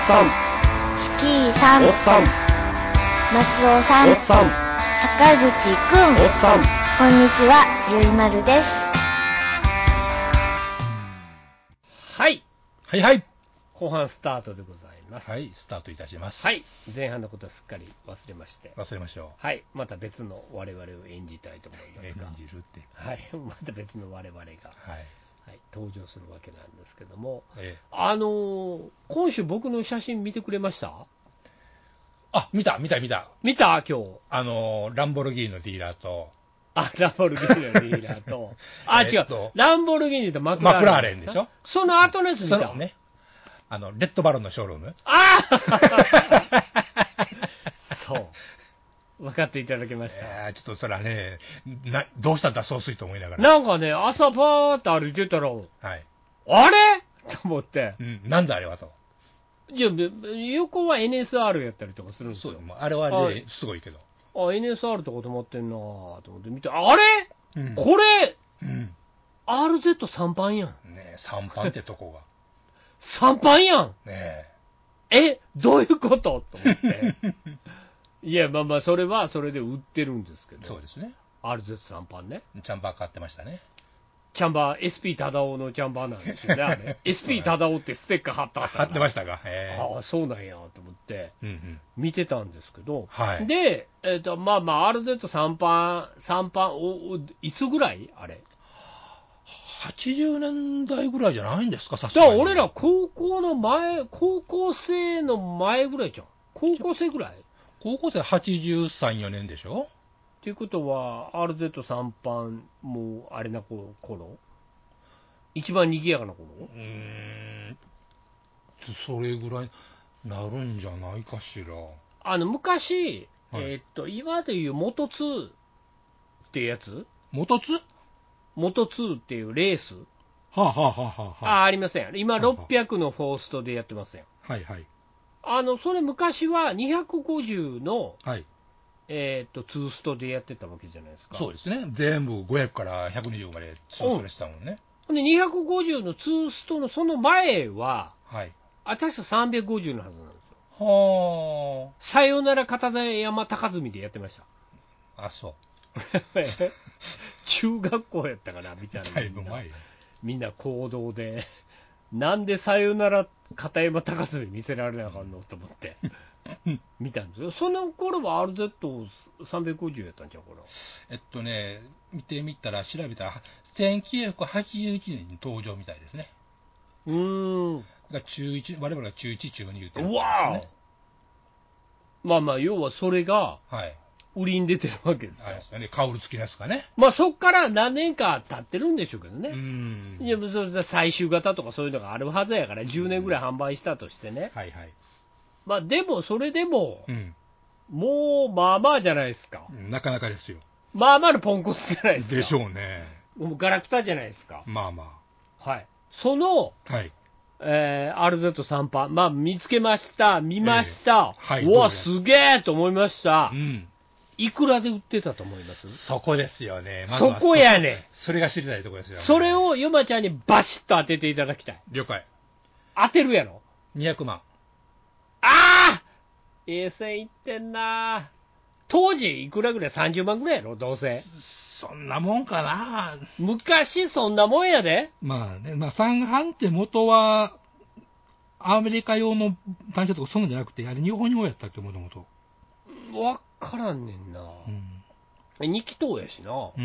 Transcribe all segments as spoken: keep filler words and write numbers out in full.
さん、 スキーさん、 おっさん、 松尾さん、 おっさん、 坂口くん、 おっさん。 こんにちは、ゆいまるです。 はい。 はいはい。 後半スタートでございます。 はい、スタートいたします。 はい。前半のことはすっかり忘れまして。 忘れましょう。 はい。また別の我々を演じたいと思いますが。 演じるって。 はい。また別の我々が、はいはい、登場するわけなんですけども、 ええ、 あのー、今週僕の写真見てくれました？ あ、見た見た見た。 見た今日。あのー、ランボルギーニのディーラーと、 あ、ランボルギーニのディーラーと、あ、違う、ランボルギーニとマクラーレン。 マクラーレンでしょ。 その後のやつ見た。 ね。あの、レッドバロンのショールーム。 ああそう。分かっていただけました。 えー、ちょっとそれはね、などうしたんだ、そうすいと思いながら。 なんかね、朝パーって歩いてたら、はい、あれと思って、 うん、なんだあれはと。 いや、横は エヌエスアール やったりとかするんですよ。 そう、あれはあれですごいけど。 あ、エヌエスアール とか止まってんなと思って見て、あれ、うん、これ、うん、アールゼットさん 版やん。 ねえ、さん版ってとこが。 さんばんやん。 ねえ。え、どういうことと思って。いや、まあまあ、それはそれで売ってるんですけど。 そうですね。 アールゼットさん 版ね。 チャンバー買ってましたね。 チャンバー、エスピー タダオのチャンバーなんですよね、あれ。エスピー タダオってステッカー貼ったかった。 貼ってましたか。へああ、そうなんやと思って、 うんうん、 見てたんですけど、 はい、 で、えーと、まあまあ、アールゼットさん 版、さん版、おいつぐらいあれはちじゅうねんだいぐらいじゃないんですか、さすがに。だから俺ら高校の前、高校生の前ぐらいじゃん。高校生ぐらい高校生はちじゅうさん、よねんでしょっていうことは、アールゼットさん 版、もう、あれな頃、一番賑やかな頃うーん、それぐらいなるんじゃないかしら。 あの、昔、はい、えー、っと、今でいう元ツーっていうやつ元ツ元ツーっていうレースはあ、はあはあはあ、 あ、ありません。今ろっぴゃくのフォーストでやってますよ。 はいはい。 あの、それ昔はにひゃくごじゅうの、 はい、 えー、っと、ツーストでやってたわけじゃないですか。 そうですね。全部ごひゃくからひゃくにじゅうまでツーストでしたもんね。 うん、で、にひゃくごじゅうのツーストのその前は、 はい。 あ、確かさんびゃくごじゅうのはずなんですよ。 はあ。 さよなら片山高住でやってました。 あ、そう。 中学校やったかなみたいな。 だいぶ前。 みんな行動で、なんでさよなら片山高住見せられなあかんのと思って。見たんですよ。その頃は アールゼットさんびゃくごじゅう やったんちゃうかな。 えっとね、見てみたら、調べたら、せんきゅうひゃくはちじゅういちねんに登場みたいですね。 うーん。 が中いち、我々が中いち、中に言ってるんですね。うわー。まあまあ、要はそれが、はい。売りに出てるわけですよ。 あれですよね、香り付きですかね。 まあそっから何年か経ってるんでしょうけどね。 うん。 いや、それ最終型とかそういうのがあるはずやから、じゅうねんぐらい販売したとしてね。 はいはい。 まあでも、それでも、 うん、 もうまあまあじゃないですか。 なかなかですよ。 まあまあのポンコツじゃないですか。 でしょうね。 もうガラクタじゃないですか。 まあまあ。はい。その、 はい。 えー、アールゼットさん 版、まあ見つけました、見ました。 えー、はい。 うわ、すげえと思いました。 うん。 いくらで売ってたと思います？ そこですよね。 まずはそこやね。 それが知りたいところですよね。 それをヨマちゃんにバシッと当てていただきたい。 了解。 当てるやろ ? にひゃくまん。 ああええ線いってんな。当時いくらぐらい？ さんじゅう 万ぐらいやろどうせ。 そんなもんかな。 昔そんなもんやで。 まあね、まあ三半って元はアメリカ用の単車とかそんなんじゃなくて、あれ日本用やったっけ、もともと。 わからんねんな。うん、に気筒やしな。うん。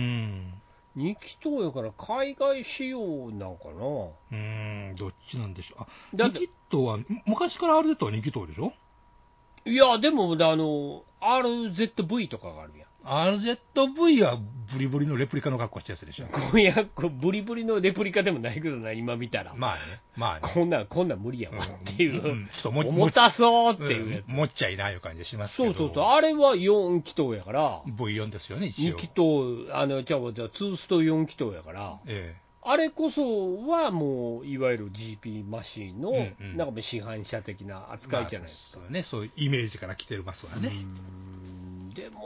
に気筒やから海外仕様なんかな。 うーん、どっちなんでしょう。あ、に気筒は、昔から アールゼット はに気筒でしょ？ いや、でも、あの、アールゼットブイ とかがあるやん。 アールゼットブイ はブリブリのレプリカの格好したやつでしょ。 いや、ブリブリのレプリカでもないけどな、今見たら。 まあね、まあね。 こんなん、こんなん無理やわっていう。うんうん、 ちょっとも重たそうっていうやつ。 うん、持っちゃいない感じしますけど。 そうそうそう。あれはよん気筒やから。 ブイよん ですよね、一応。 に気筒、あの、じゃあ、じゃあ、にストよん気筒やから。ええ。あれこそはもういわゆる ジーピー マシーンの、うんうん、なんか市販車的な扱いじゃないですか、 まあ、そうね、そういうイメージから来てますわね。 うんでもね、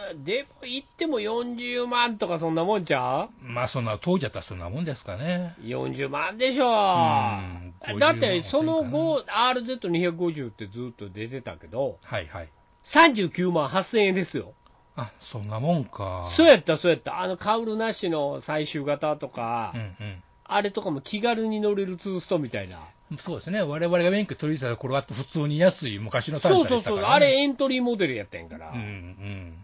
でも行ってもよんじゅうまんとかそんなもんちゃう？ まあそんな、当時だったらそんなもんですかね。 よんじゅうまんでしょ。 うんだってそのごじゅうまん後 アールゼットにひゃくごじゅう ってずっと出てたけど、 はいはい。 さんじゅうきゅうまんはっせんえんですよ。 あ、そんなもんか。 そうやったそうやった。あのカウルなしの最終型とか、 うんうん。 あれとかも気軽に乗れるツーストみたいな。 そうですね、我々が免許取り入れた頃は普通に安い昔の単そうそうそう、 車でしたから、ね、 あれエントリーモデルやったんやから、 うんうん、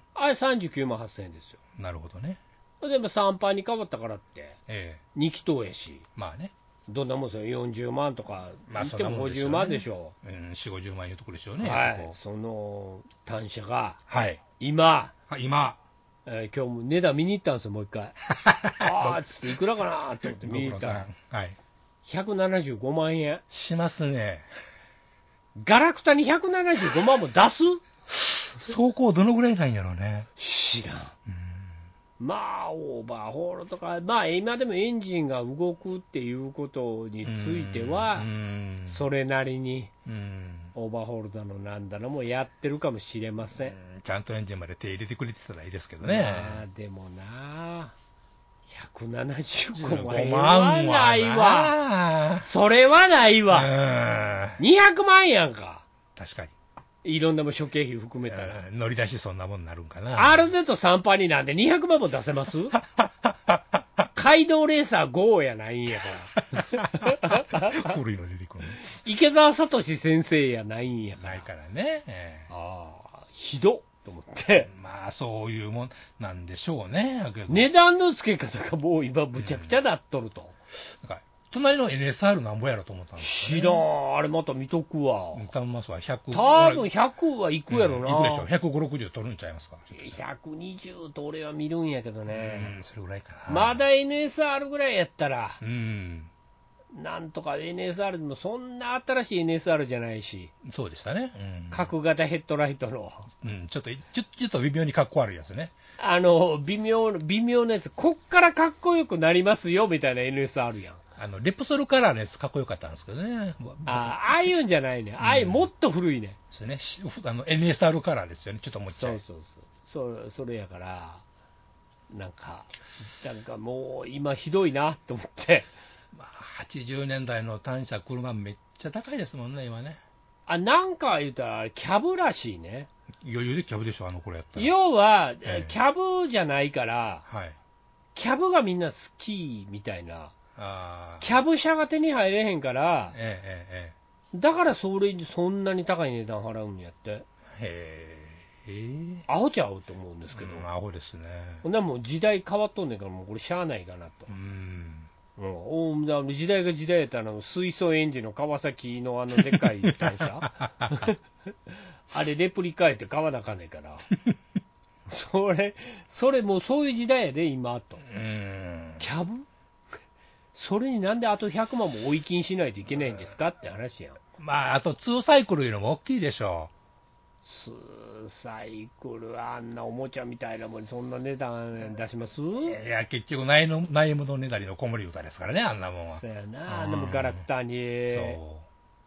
あれさんじゅうきゅうまんはっせんえんですよ。 なるほどね。 でもさんパンに変わったからって、 ええ、 に気筒やし、 まあね、 どんなもんですよ、よんじゅうまんとか、 まあ言ってもごじゅうまんでしょう、うん、よんじゅう、ごじゅうまんいうところでしょうう、 ね、 はい、 こその単車が、 はい、 今、 あ今、 えー、今日も値段見に行ったんですよ、もう一回。あーっつって、いくらかなと思って見に行ったら、 はい、 ひゃくななじゅうごまんえん。 しますね。 ガラクタにひゃくななじゅうごまんも出す？ 走行どのぐらいなんやろうね。 知らん。 うん、 まあ、オーバーホールとか、まあ、今でもエンジンが動くっていうことについては、それなりにオーバーホールだのなんだのもやってるかもしれません。 ちゃんとエンジンまで手入れてくれてたらいいですけどね。 まあ、でもな、ひゃくななじゅうごまんご円まんはないわ。 わ。 それはないわ。にひゃくまんやんか。 確かに。 いろんなも諸経費含めたら。 乗り出しそんなもんになるんかな。 アールゼットさん パンになんでにひゃくまんも出せます？街道レーサーゴーやないんやから。 古いの出てくるね。 池澤聡先生やないんやから。 ないからね。えー、 ああ、ひどっと思って。 まあ、そういうもんなんでしょうね。 値段の付け方がもう今、むちゃくちゃなっとると。 うん、なんか隣の エヌエスアール なんぼやろと思ったんですよ、ね。 知らん、あれまた見とくわ。 多分ますわ、ひゃく。 多分ひゃくはいくやろな。 うん、いくでしょ。ひゃくごじゅう、ろくじゅう取るんちゃいますか。 ひゃくにじゅうと俺は見るんやけどね。 うん、それぐらいかな。 まだ エヌエスアール ぐらいやったら、 うん。 なんとか エヌエスアール でもそんな新しい エヌエスアール じゃないし。 そうでしたね。うん、 角型ヘッドライトの。 うん、ちょっと、ちょちょっと微妙にかっこ悪いやつね。 あの、微妙、微妙なやつ、こっからかっこよくなりますよ、みたいな エヌエスアール やん。 あの、レプソルカラーのやつかっこよかったんですけどね。 ああ、ああいうんじゃないね。ああいう、もっと古いね。 ですね。あの、エヌエスアール カラーですよね。ちょっともうちょい。 そうそうそう。そそれやから、なんか、なんかもう、今ひどいなと思って。 まあ、はちじゅうねんだいの単車、車めっちゃ高いですもんね、今ね。 あ、なんか言うたら、キャブらしいね。 余裕でキャブでしょ、あの頃やったら。 要は、 ええ、 キャブじゃないから、 はい、 キャブがみんな好きみたいな。 あキャブ車が手に入れへんから、 ええええ、だからそれにそんなに高い値段払うんやって。 へえ。 アホちゃうと思うんですけど。 うん、アホですね。 ほんならもう時代変わっとんねんから、もうこれしゃあないかなと。 うん。 うん、だ時代が時代やったら、水素エンジンの川崎のあのでかい単車あれレプリカやって買わなあかんねんからそれそれもうそういう時代やで今と。 うん、 キャブそれになんであとひゃくまんも追い金しないといけないんですかって話やん。 まあ、あとツーサイクルいうのも大きいでしょう。ツーサイクル、あんなおもちゃみたいなもんにそんな値段出します？いや、結局内の、内務のねだりの子守歌ですからね、あんなもんは。 そうやな、あんなもんガラクタに。 そう。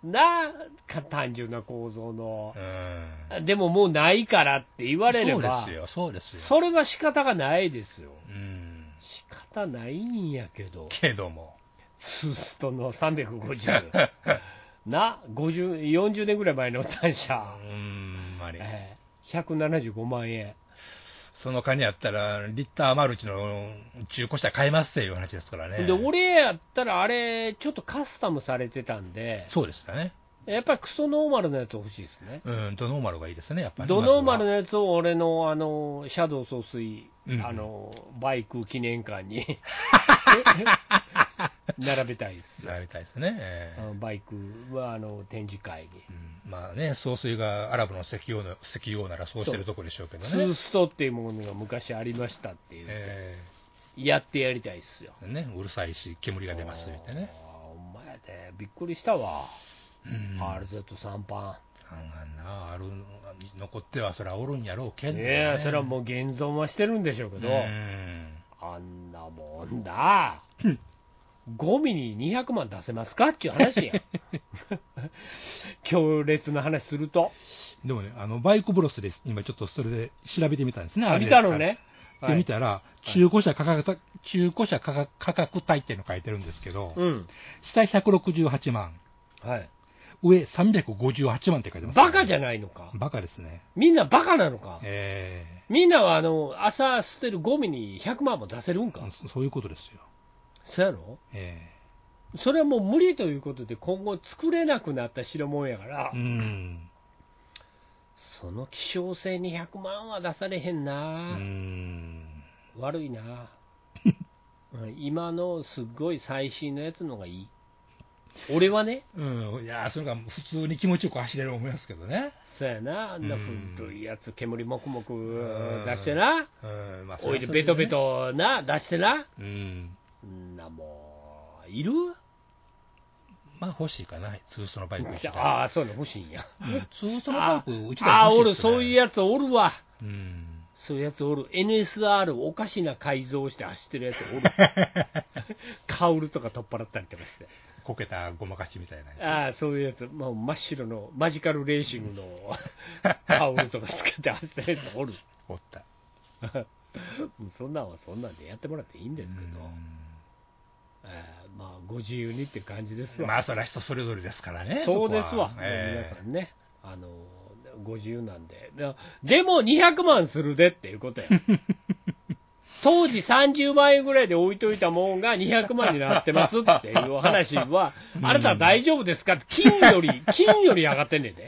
なあ、単純な構造の、 うん、 でももうないからって言われれば、 そうですよ、そうですよ。 それは仕方がないですよ。 うん、 仕方ないんやけど、 けども、 ツーストのさんびゃくごじゅう、な、ごじゅう、よんじゅうねんぐらい前の単車、 うん、あれ、 えー、ひゃくななじゅうごまんえん。 その金やったら、リッターマルチの中古車買えますっていう話ですからね。 で、俺やったら、あれ、ちょっとカスタムされてたんで、 そうでしたね。 やっぱりクソノーマルのやつ欲しいですね。 うん、ドノーマルがいいですね、やっぱり。 ドノーマルのやつを俺の、あの、シャドウ総帥、 うん、 あの、バイク記念館に並べたいですよ。 並べたいですね。えー、 バイクはあの展示会に、 うん、まあね、総帥がアラブの石油の石油王ならそうしてるとこでしょうけどね。 ツーストっていうものが昔ありましたっていう、えー、やってやりたいっすよ、 ね、うるさいし煙が出ますみたいなね。 お前でびっくりしたわ、 うん、 アールゼットさん パンあんなある残ってはそれはおるんやろうけど、ね、 いやそれはもう現存はしてるんでしょうけど、うん、あんなもんだゴミににひゃくまん出せますかっていう話やん。強烈な話すると。 でもね、あのバイクブロスです、今ちょっとそれで調べてみたんですね。 あ、見たのね。 で、見たら、中古車価格、中古車価格価格帯っていうの書いてるんですけど、 うん、 下ひゃくろくじゅうはちまん、 はい、 上さんびゃくごじゅうはちまんって書いてます、 ね。バカじゃないのか。 バカですね。 みんなバカなのか。 えー、 みんなはあの朝捨てるゴミにひゃくまんも出せるんか。 そういうことですよ。 そうやろ、 えー、それはもう無理ということで、今後作れなくなった代物やから、 うん、 その希少性にひゃくまんは出されへんな。 うん、 悪いな。今のすっごい最新のやつのがいい。俺はね。 うん、いや、それが普通に気持ちよく走れると思いますけどね。 そうやな、あんな古いやつ、煙もくもく出してな、うん、まあ、オイルベトベトな、出してな、うん、な、もう、いる？ まあ欲しいかな、ツーストのバイク。 ああ、そういうの欲しいんや。 うん、ツーストのバイク、うちああ、おる、そういうやつおるわ。 うん、 そういうやつおる。エヌエスアール おかしな改造して走ってるやつおる。カウルとか取っ払ったりとかして。 こけたごまかしみたいなやつ。 ああ、そういうやつ。もう真っ白のマジカルレーシングのカウルとかつけて走ってるやつおる。 おった。 そんなんはそんなんでやってもらっていいんですけど。あまあ、ご自由にって感じですわ。 まあ、それは人それぞれですからね。 そうですわ。 えー、 皆さんね。あの、ご自由なんで。でもにひゃくまんするでっていうことや。当時さんじゅうまんえんぐらいで置いといたもんがにひゃくまんになってますっていう話は、あなたは大丈夫ですかって、金より、金より上がってんねんで。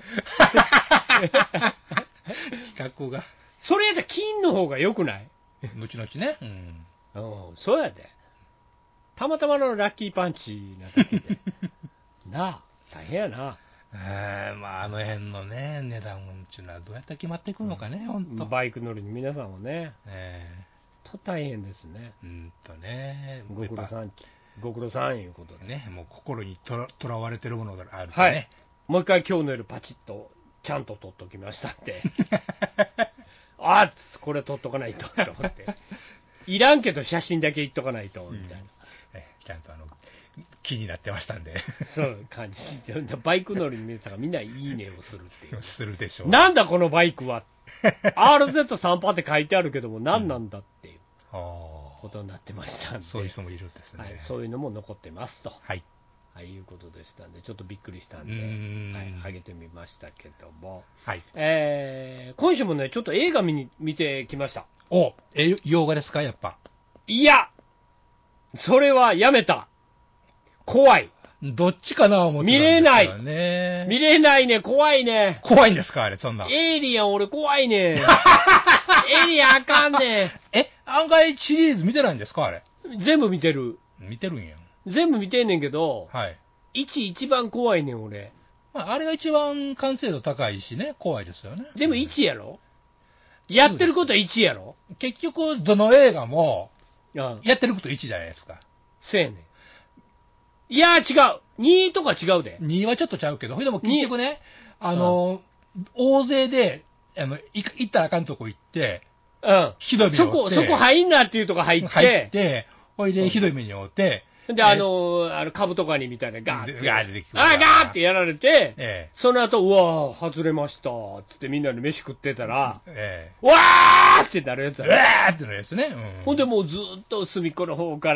比較が。 それやったら金の方が良くない？ 後々ね。 うん。うん、そうやで。たまたまのラッキーパンチなだけで。なあ、大変やな。 えー、まあ、あの辺のね、値段っていうのはどうやって決まっていくのかね、うん、 本当。バイク乗るに皆さんもね。 えー、と大変ですね。 うんとね。 ご苦労さん、ご苦労さんいうことで。 ね、もう心にととらわれてるものがあるとね。 はい。もう一回今日の夜パチッと、ちゃんと撮っときましたって。あっ、これ撮っとかないと、と思って。いらんけど写真だけ言っとかないと、みたいな。うんえちゃんとあの気になってましたんで。 そういう感じで、バイク乗りの皆さんがみんないいねをするっていう。 するでしょう。 なんだこのバイクは。アールゼットさん パーって書いてあるけども、何なんだっていうことになってましたんで、うん、 そういう人もいるんですね、 はい。そういうのも残ってますと。 はい。 はい、いうことでしたんで、ちょっとびっくりしたんで、んはい、上げてみましたけども、 はい。 えー、今週もね、ちょっと映画見に見てきました。 お、え、洋画ですか、やっぱ。 いや、それはやめた。怖い。 どっちかな思ってたんですよね。 見れない。見れないね。怖いね。 怖いんですかあれ、そんな。 エイリアン俺怖いね。エイリアンあかんね。 え、案外シリーズ見てないんですかあれ。 全部見てる。 見てるんや。 全部見てんねんけど、 はい。 いち一番怖いねん俺。 まあ、あれが一番完成度高いしね、怖いですよね。 でもいちやろ、うん、やってることはいちやろ。 結局、どの映画も、 うん、 やってることいちじゃないですか。 そうやねん。いやー違う。にとか違うで。 にはちょっとちゃうけど、でも結局ね、あの、うん、大勢で、あの、い行ったらあかんとこ行って、 うん。 ひどい目に遭って。 そこ、そこ入んなっていうとこ入って。 入って、ほいでひどい目に遭って、 うん、で、あのー、あの、株とかにみたいなガーって。 ガーってあーガーってやられて、 ええ、 その後、うわー、外れました。つってみんなで飯食ってたら、 ええ、 わーってなるやつだね。うわーってなるやつね。うん、 ほんでもうずっと隅っこの方から、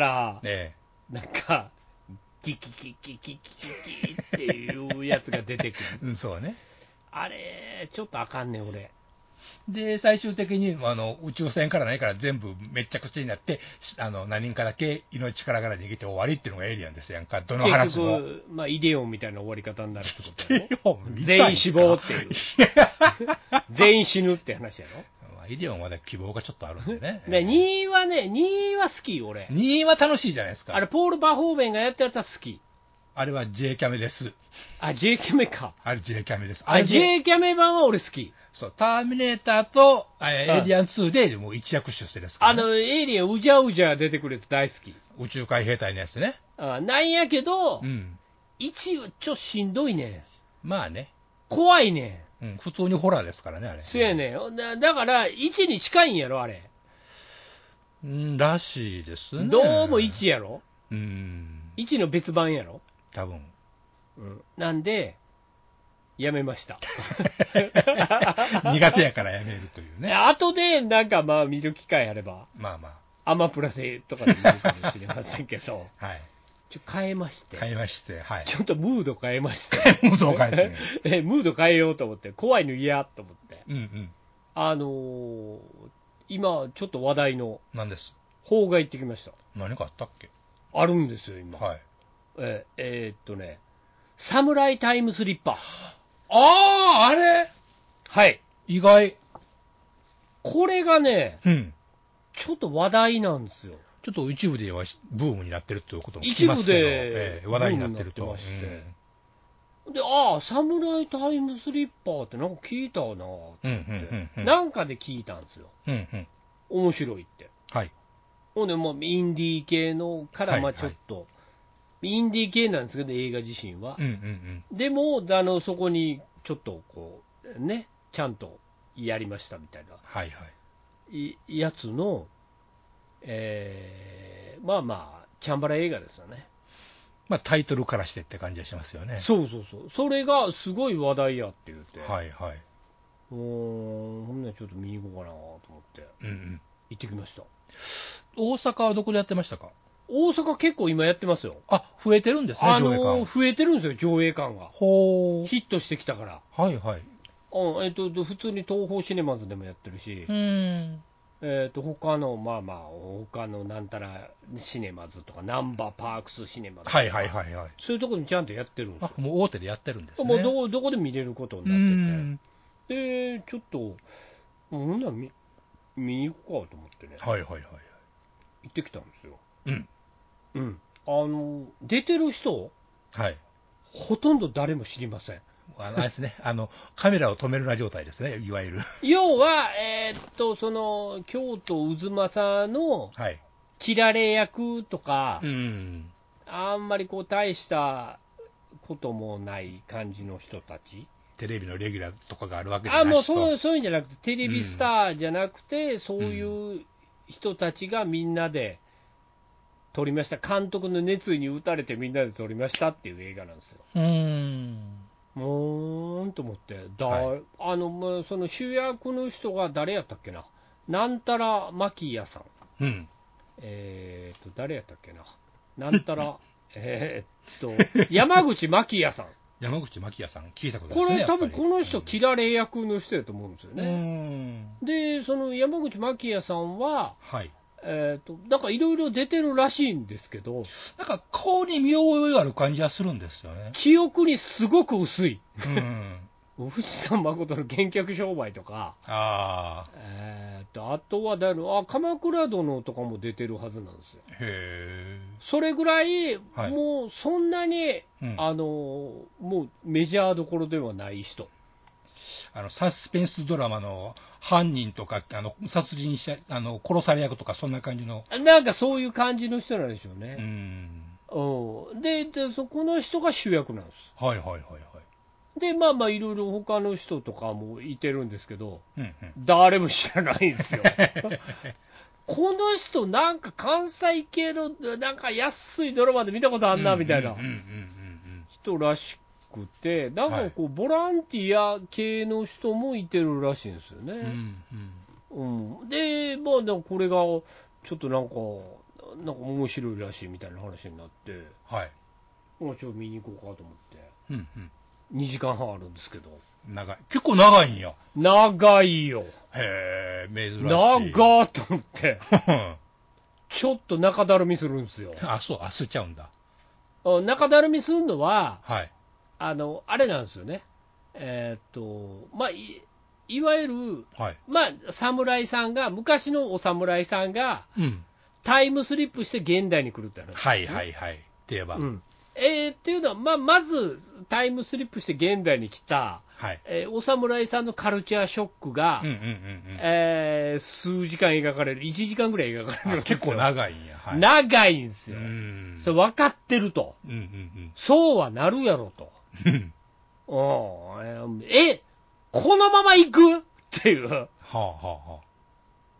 ええ、なんか、キキキキキキキキっていうやつが出てくる。 うん、そうね。 あれ、ちょっとあかんねん、俺。 で、最終的にあの宇宙船からないから全部めっちゃくちゃになって、あの何人かだけ命からがら逃げて終わりっていうのがエイリアンですやんか、どの話も。 結局、まあ、イデオンみたいな終わり方になるってことやろ。全員死亡っていう。全員死ぬって話やろ。 まあ、イデオンは、ね、希望がちょっとあるんでね。 ね、にはね、には好き、俺。 には楽しいじゃないですか。 あれ、ポール・バホーベンがやったやつは好き。 あれは J キャメです。 あ、J キャメか。 あれ J キャメです。 あれ J キャメ版は俺好き。 そう、ターミネーターと、えー、エイリアンツーでもう一躍出世ですから、 ね、あの、エイリアンうじゃうじゃ出てくるやつ大好き。 宇宙海兵隊のやつね。 あなんやけど、 うん。 いちはちょっとしんどいねん。まあね。 怖いねん。うん、普通にホラーですからね、あれ。 そうやねん。だ, だから、いちに近いんやろ、あれ。 うん、らしいですね。 どうもいちやろ。 うーん。 いちの別版やろ。 多分。 うん。なんで、やめました。 苦手やからやめるというね。 後で、なんかまあ見る機会あれば、 まあまアマプラでとかで見るかもしれませんけど、 あ。はい。 ちょ変えまして、 変えまして、はい。 ちょっとムード変えまして、 ムードを変えてね。 えムード変えようと思って、怖いの嫌と思って、 うんうん。 あのー、今、ちょっと話題の何です？ 邦画行ってきました。 何かあったっけ？ あるんですよ、今。 はい。 えーえーっとね、サムライタイムスリッパ。 ああ、あれはい。 意外。 これがね、 うん。 ちょっと話題なんですよ。 ちょっと一部ではブームになってるということも聞きますけど、 一部でええ話題になってると。 ブームになってましてで、ああ、サムライタイムスリッパーってなんか聞いたなと思って、 うんうんうんうんなんかで聞いたんですよ。 うんうん。 面白いって。 はい。 ほんで、もうインディー系のから、まあはいはいちょっと、インディー系なんですけど、映画自身は。 うんうんうん。 でも、あの、そこにちょっとこう、ね、ちゃんとやりましたみたいな、 はいはい。 いやつの、えー、まあまあ、チャンバラ映画ですよね。 まあタイトルからしてって感じがしますよね。 そうそうそう。それがすごい話題やって言って。 はいはい。 うーん、ほんならちょっと見に行こうかなと思って、 うんうん。 行ってきました。 大阪はどこでやってましたか？ 大阪結構今やってますよ。 あ、増えてるんですね、 あ上映のー、 館。 増えてるんですよ、上映館が。 ほー。 ヒットしてきたから。 はいはい。 うん、えっと、普通に東宝シネマズでもやってるし、 うーん。 えっと、他の、まあまあ、他のなんたらシネマズとか、ナンバーパークスシネマズとか、 はいはいはいはい。 そういうところにちゃんとやってるんですよ。 あ、もう大手でやってるんですね。 もうどこどこで見れることにうーなってん。 て、で、ちょっと、ほんなら見見に行こうかと思ってね、 はいはいはい。 行ってきたんですよ。 うん。 うん。あの、出てる人、 はい。 ほとんど誰も知りません。 あの、あれですね。あの、カメラを止めるな状態ですね。いわゆる。 要は、えーっと、その、京都渦政のはい。 切られ役とか、 うん。 あんまりこう、大したこともない感じの人たち。 テレビのレギュラーとかがあるわけじゃなあ、 しと。 もうそうそういうんじゃなくて、テレビスターじゃなくて、そういう人たちがみんなで撮りました。監督の熱意に打たれてみんなで撮りましたっていう映画なんですよ。 うーん。 もーんと思って、だ、 はい、 あの、まあ、その主役の人が誰やったっけな、なんたらマキヤさん、 うん。 えーと、誰やったっけな、なんたら、えーっと、山口マキヤさん、 山口真紀也さん、聞いたことあるこれ、多分やっぱりこの人、切られ役の人やと思うんですようーね。 ん。 で、その山口マキヤさんは、 はい。 えーと、なんかいろいろ出てるらしいんですけど、 なんか顔に見覚えがある感じはするんですよね。 記憶にすごく薄い。 うん。 富士山誠の幻覚商売とか、 ああ。 えー、とあとはだあ鎌倉殿とかも出てるはずなんですよ。 へえ。 それぐらい、 はい、 もうそんなに、 うん、 あのもうメジャーどころではない人。 あのサスペンスドラマの犯人とか、あの殺人者、あの殺され役とか、そんな感じの。 なんかそういう感じの人なんでしょううね。 ん。 うん、でで、そこの人が主役なんです。 はいはいはいはい。 で、まあまあ、いろいろ他の人とかもいてるんですけど、 うんうん、 誰も知らないんですよ。この人、なんか関西系のなんか安いドラマで見たことあんなみたいな人らしくて、なんかこう、ボランティア系の人もいてるらしいんですよね。うんうんうん、で、まあ、これがちょっとなんか、なんか面白いらしいみたいな話になって、 はい、 もうちょっと見に行こうかと思って、 うんうん、 にじかんはんあるんですけど。 長い。結構長いんや。 長いよ。 へえ、珍しい。 長ーと思って、ちょっと中だるみするんですよ。 あ、そう、あ、すっちゃうんだ。 中だるみするのは、 はい、 あの、あれなんですよね。えーっと、まあ、い、いわゆる、 はい、 まあ、侍さんが、昔のお侍さんが、 うん、 タイムスリップして現代に来るって話、ね。 はいはいはい。って言えば。うん、 えー、っていうのは、まあ、まずタイムスリップして現代に来た、 はい、 えー、お侍さんのカルチャーショックが、 うんうんうんうんえー、数時間描かれる、いちじかんぐらい描かれるんですよ。 結構長いんや。 はい、長いんですよ。 うんそれ分かってると、 うんうんうん、 そうはなるやろと。え、このまま行くっていう。はあはあはあ、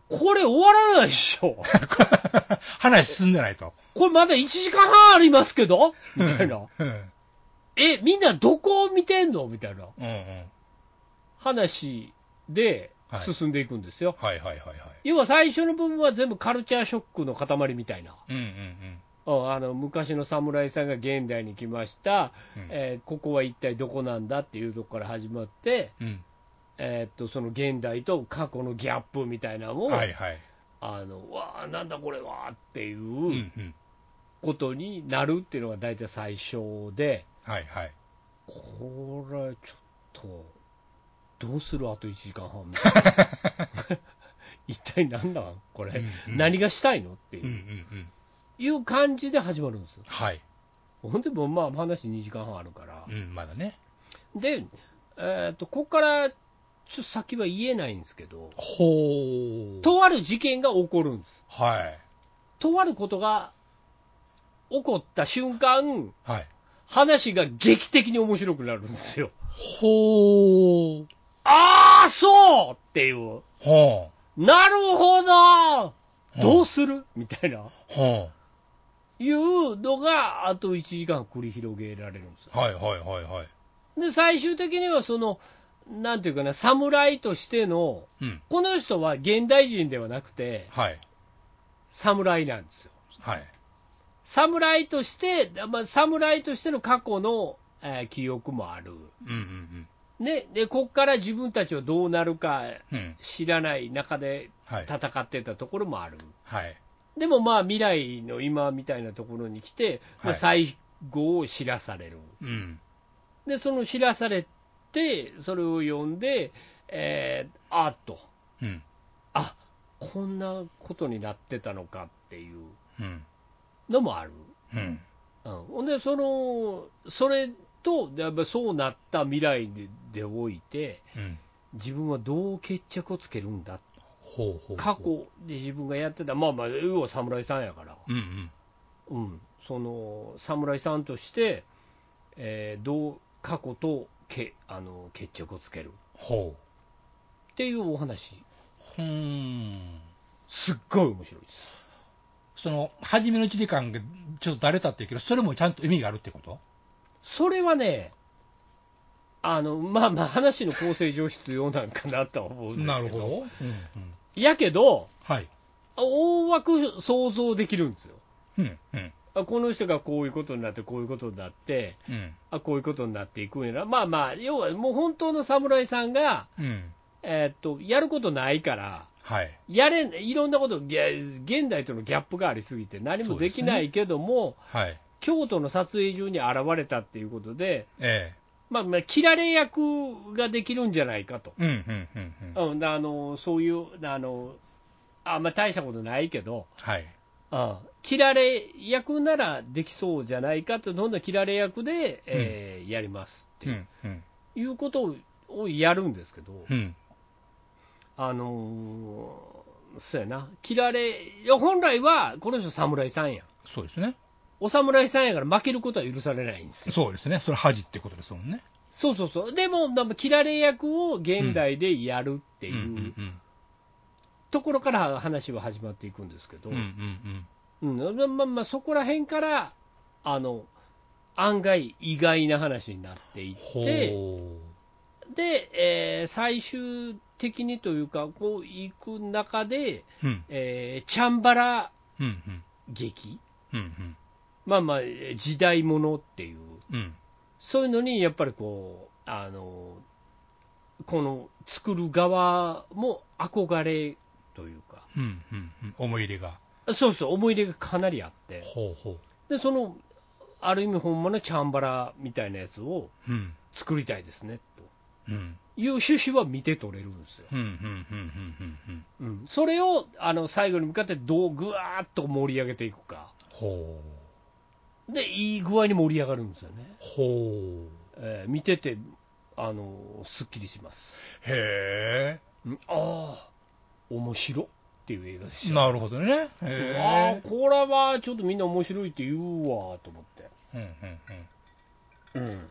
これ終わらないでしょ。 話進んでないと。 これまだいちじかんはんありますけどみたいな。 うんえ、みんなどこを見てんのみたいなうんうん話で進んでいくんですよ。 はいはいはいはい。 要は最初の部分は全部カルチャーショックの塊みたいな。 うんうんうんうんあの昔の侍さんが現代に来ました、 うんえーここは一体どこなんだっていうところから始まって、 うんえーっとその現代と過去のギャップみたいなのを、 はいはい。 あのわあなんだこれはっていうんううんことになるっていうのが大体最初で、 はいはい。 これちょっとどうするあといちじかんはんみたいな一体何なんこれ、 うんうん何がしたいのっていう,、 うんうんうんいう感じで始まるんですよ。 はい。 ほんでもうまあ話にじかんはんあるから、 うんまだね。 で、えー、とここからちょっと先は言えないんですけど、 ほう。 とある事件が起こるんです。 はいとあることが起こった瞬間、 はい。 話が劇的に面白くなるんですよ。 ほう。 ああ、そうっていう。 ほなるほどどうするみたいな。 う。ほいうのが、あといちじかん繰り広げられるんですよ。 う。はいはいはいはい。 で、最終的にはその、なんていうかな、侍としての、 うん。 この人は現代人ではなくて、 はい。 侍なんですよ。 はい。 侍として、まあ、侍としての過去の、えー記憶もある。 うんうんね、で、ここから自分たちはどうなるかうん。うん。 知らない中ではい。 戦ってたところもある。 はい。 でもまあ未来の今みたいなところに来て、まあ、 はい最後を知らされる。 うん。 で、その知らされて、それを読んで、えー、あっと、 うん。 あこんなことになってたのかっていううん。 のもある。 うん。 うん、ほんで、その、それと、やっぱそうなった未来ででおいて、 うん。 自分はどう決着をつけるんだ、 ほうほうほう。 過去で自分がやってた、まあまあ、要は侍さんやから、 うんうん。 うん、その侍さんとして、えーどう過去とけあの決着をつけるほっていうお話、 う。うーん。 すっごい面白いです。 その、初めのいちじかんがちょっとだれたっていうけど、それもちゃんと意味があるってこと？ それはね、あのまあまあ、話の構成上必要なんかなとは思うんですけど、 なるほど。うんうん。 やけど、 はい。 大枠想像できるんですよ。 うんうん。 あこの人がこういうことになって、こういうことになって、 うん。 あこういうことになっていくんやな、まあまあ、要はもう本当の侍さんが、 うん。 えーっとやることないから、 はい。 やれいろんなこと、ぎゃ現代とのギャップがありすぎて、何もできないけども、 はい。 京都の撮影所に現れたっていうことで、 えまあ、まあ切られ役ができるんじゃないかと、 え。うんうんうんうん。 うん、あのそういうあの、あんま大したことないけど、 はい。 うん切られ役ならできそうじゃないかと、どんな切られ役で、えーやりますってういうんうん。 いうことをやるんですけど、 うん。 あのーそうやな、切られ、いや本来はこの人、侍さんやん、 そうですね。 お侍さんやから負けることは許されないんですよ。 そうですね。それ恥ってことですもんね。 そうそうそう、でも、でも切られ役を現代でやるっていう、 うんうんところから話は始まっていくんですけど、 うん。うんうんうんまあまあ、そこら辺からあの案外、意外な話になっていほって、 う。 で、えー最終的にというか、こう行く中で、 うん。 えーチャンバラうんうん。 劇、 うんうん。 まあまあ、時代物っていう、 うん。 そういうのにやっぱりこう、あのこの作る側も憧れというか、 うんうんうん。思い入れが。 そうそう、思い入れがかなりあって、 ほうほう。 でそのある意味、ほんまのチャンバラみたいなやつをうん。 作りたいですねとうん。 いう趣旨は見て取れるんですよ。 うんうんうんうんうんうん。 うん、それをあの最後に向かってどうぐわーっと盛り上げていくか、 ほでいい具合に盛り上がるんですよね。 う。ほう。 えー見ててあのすっきりします。 へうんああ、面白っていう映画でえ。 した。 なるほどね。 ああへえ。 これはちょっとみんな面白いって言うわと思って、 うんうんうん。 うん、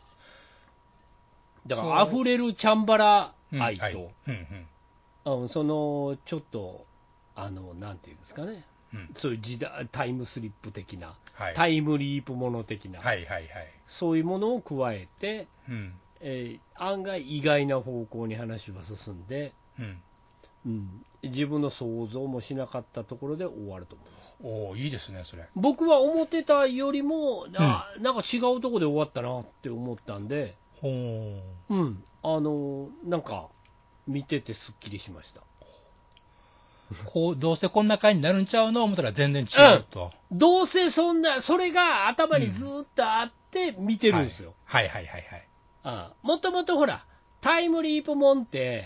だから溢れるチャンバラうん愛と、 はいうんうん。 うんそのちょっとあのなんていうんですかね、 うん、 そういう時代タイムスリップ的な、 はい、 タイムリープもの的な、 はいはいはい、 そういうものを加えて、 うんえー案外意外な方向に話は進んで、 うんうん、自分の想像もしなかったところで終わると思います。 おお、いいですね、それ。 僕は思ってたよりも、あ、なんか違うところで終わったなって思ったんで、 ほう、 うん、あのなんか見ててすっきりしました。 こうどうせこんな感じになるんちゃうの思ったら全然違うと、 うん、どうせそんな、それが頭にずっとあって見てるんですよ。 はい、はいはいはいはい。 ああ、もともとほら、タイムリープもんって、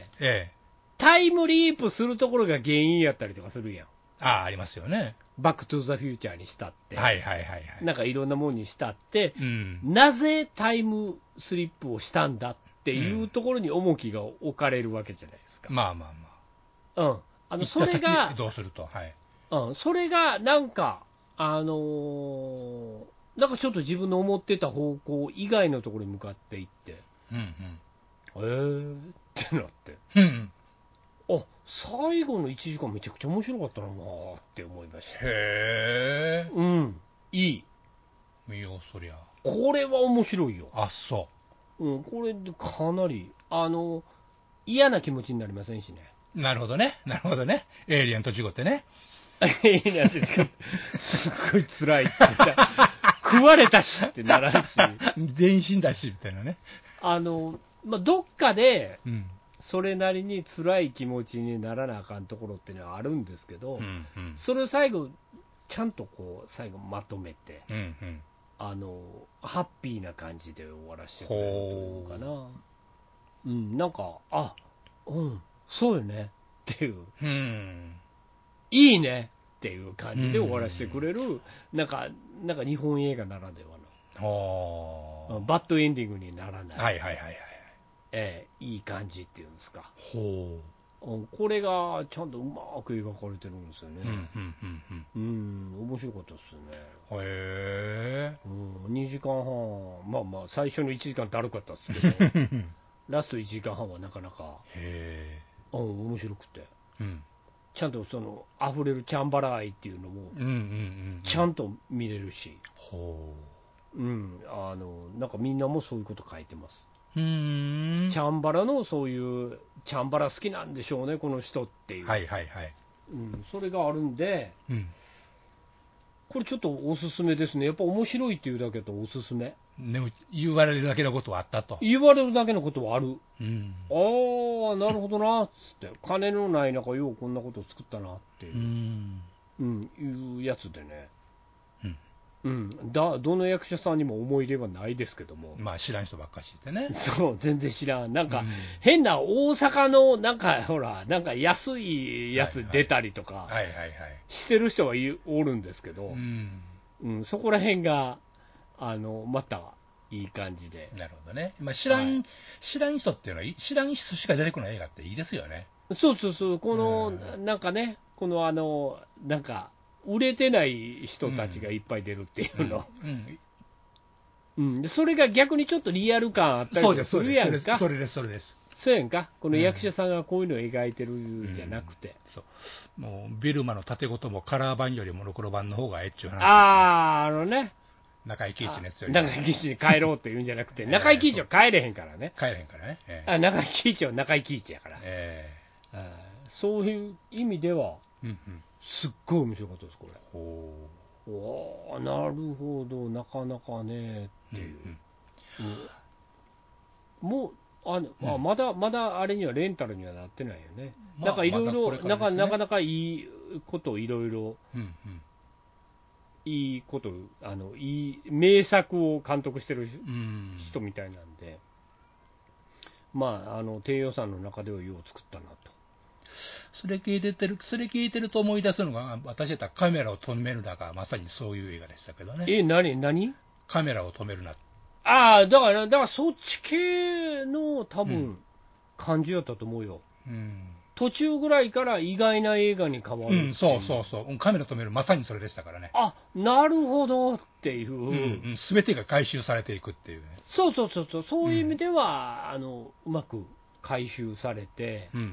ええ、 タイムリープするところが原因やったりとかするやん。 ああ、ありますよね。 バックトゥーザフューチャーにしたって、 はいはいはいはい。 なんかいろんなもんにしたって、 うん、 なぜタイムスリップをしたんだっていうところに重きが置かれるわけじゃないですか。 まあまあまあ、うん。あの、それが、 どうすると、はい。 うん、それがなんか、あのー、なんかちょっと自分の思ってた方向以外のところに向かっていって、 うんうん。 えーってなって、 うん、 あ、最後のいちじかんめちゃくちゃ面白かったなーって思いました。 へえ。 うん、いい。 見よう、そりゃ。 これは面白いよ。 あ、そうん、これでかなり、あの、嫌な気持ちになりませんしね。 う。なるほどね。なるほどね。エイリアンと事故ってね。 いいなってすっごい辛いって言ったら食われたしってならんし、 全身だし、みたいなね。 あの、まあ、どっかで、 うん。 それなりに辛い気持ちにならなあかんところっていうのはあるんですけど、 うんうん。 それを最後、ちゃんとこう、最後まとめて、 うんうん。 あの、ハッピーな感じで終わらせてくれるというかな。うん、なんか、あ、うん、そうよねっていう。 うん。 いいねっていう感じで終わらせてくれる、なんか、なんか日本映画ならではほの、バッドエンディングにならない、 はいはいはいはい。 えーいい感じっていうんですか、 ほうんこれがちゃんとうまく描かれてるんですよね。 う。うんうんうんうん。 うん、面白かったですよね。 へえ。 うん、にじかんはん、まあまあ、最初のいちじかんだるかったですけど、ラストいちじかんはんはなかなか、 へうん、面白くて、 え。うん。 ちゃんとその溢れるチャンバラ愛っていうのも、 うんうんうん。 ちゃんと見れるし。 ほうん、あのなんかみんなもそういうこと書いてます。 う。うーん。 チャンバラのそういうチャンバラ好きなんでしょうね、この人っていう、 はいはいはい。 うん、それがあるんで、 うん。 これちょっとおすすめですね。やっぱ面白いっていうだけとおすすめ。 ね、言われるだけのことはあったと。 言われるだけのことはある。 うん。 ああ、なるほどなっつって、金のない中、ようこんなことを作ったなっていうう、 ん。 うん、いうやつでね。 うん。 うん、だどの役者さんにも思い入れはないですけども、 まあ知らん人ばっかしいてね。 そう、全然知らん、なんか、 うん変な大阪の、なんかほら、なんか安いやつ出たりとかはいはいはい。 してる人はいおるんですけど、 ううんん。 そこら辺があのまたいい感じで、 なるほどね。まあ知らん、 はい知らん人っていうのは、知らん人しか出てこない映画っていいですよね。 そうそうそう、この、 うんなんかね、このあの、なんか、売れてない人たちがいっぱい出るっていうの、 うん。 うんでそれが逆にちょっとリアル感あったりとかすそうです、そうです。 るやんか。 それです、それです。 そうやんか、この役者さんがこういうのを描いてるんじゃなくて、 そう。もう、ビルマの縦ごともカラー版よりモノクロ版の方がええっちゅう話。 あー、あのね、 中井貴一のやつより。 中井貴一に帰ろうって言うんじゃなくて、 えー中井貴一は帰れへんからね、 帰れへんからね。ええあ中井貴一は中井貴一やから、 えあーそういう意味では、 えうんうん。 すっごい面白かったです、これ。 ほおー、なるほど、なかなかねう。 っていう。 うんうんもうあ、まあ、 うんまだまだあれにはレンタルにはなってないよね。 まあなんかいろいまだころ、 れからですねなかなかなかいいことをいろいろ、 うんうんいいこと、あのいい名作を監督してるうん人みたいなんで、まあ、あの低予算の中ではよう作ったなと。 それ聞いてる、それ聞いてると思い出すのが、私だったらカメラを止めるなが、まさにそういう映画でしたけどね。 え、何、何カメラを止めるな。 ああ、だから、だからそっち系の多うん分感じやったと思うよ。 うん。 途中ぐらいから意外な映画に変わるっていうん、そうそうそう。うんカメラ止める、まさにそれでしたからね。 あ、なるほどっていう、 うん、うん、すべてが回収されていくっていうね。 そうそうそうそう、そういう意味では、あのうまく回収されて、 うん。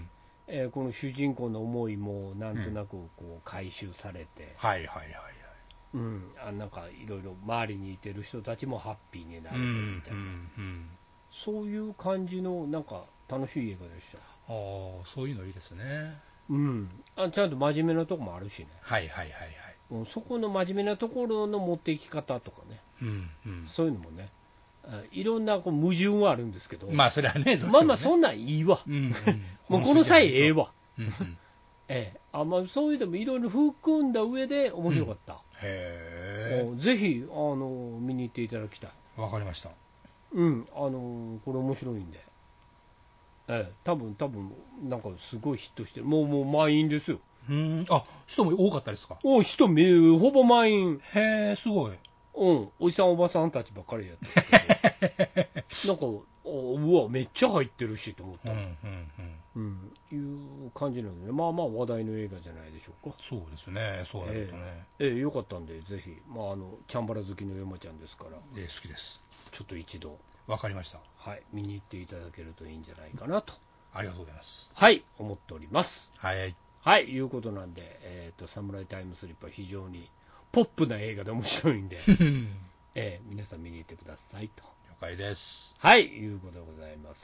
えーこの主人公の思いもなんとなくこう回収されて、 はいはいはいはい。 うん、あなんかいろいろ周りにいてる人たちもハッピーになれてうんみたいな、 うんうん。 そういう感じのなんか楽しい映画でした。 ああ、そういうのいいですね。 うん、あちゃんと真面目なとこもあるしね、 はいはいはいはい。 うん、そこの真面目なところの持っていき方とかね、 うんうん。 そういうのもね、あいろんなこう矛盾はあるんですけど、 まあそれはね、どうしてもねまあまあそんなんいいわ、 うんうんもうこの際ええわ、 うんうんええあまあ、そういうのもいろいろ含んだ上で面白かった、 へおぜひあの見に行っていただきたい、 え、わかりました。 うんあのこれ面白いんで、ええ多分多分なんかすごいヒットしてる、もうもう満員ですよ、 うん、あ、人も多かったですか。 お人めほぼ満員、 へえ、すごい。 うん、おじさんおばさんたちばっかりやったけどなんかおうわめっちゃ入ってるしと思った、 うんうんうん。 うん、いう感じなので、まあまあ話題の映画じゃないでしょうか。 そうですね、そうなるとね。 ええよかったんで、ぜひ、まあ、あのチャンバラ好きの山ちゃんですから、 ええ、好きです。 ちょっと一度、 わかりました。 はい、見に行っていただけるといいんじゃないかなと、 ありがとうございます。 はい、思っております。 はい。 はい、いうことなんで、えーと、サムライタイムスリップは非常にポップな映画で面白いんで、 了えー皆さん見に行ってくださいと。 解です。 はい、いうことでございます。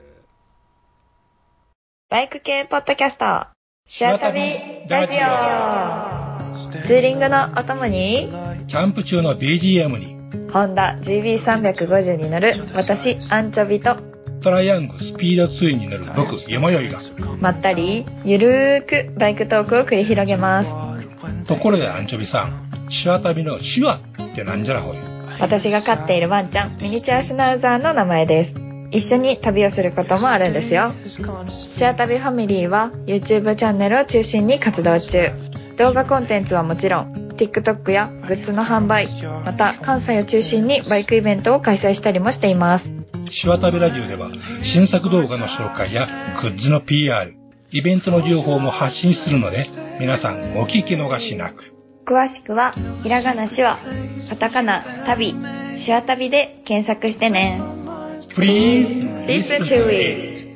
バイク系ポッドキャスト、シアタビラジオ。ツーリングのお供に、 キャンプ中の ビージーエム に、 ホンダ ジービーさんびゃくごじゅう に乗る私、アンチョビと、 トライアングスピードツーに乗る僕、山よいが。 まったり、ゆるーくバイクトークを繰り広げます。 ところでアンチョビさん、シュア旅のシュアってなんじゃらほい。 私が飼っているワンちゃん、ミニチュアシュナウザーの名前です。一緒に旅をすることもあるんですよ。シア旅ファミリーは YouTube チャンネルを中心に活動中。動画コンテンツはもちろん TikTok やグッズの販売、また関西を中心にバイクイベントを開催したりもしています。 シュア旅ラジオでは新作動画の紹介やグッズの ピーアール、イベントの情報も発信するので、皆さんお聞き逃しなく。 詳しくはひらがなシュア、カタカナ旅、シュア旅で検索してね。Please listen to it.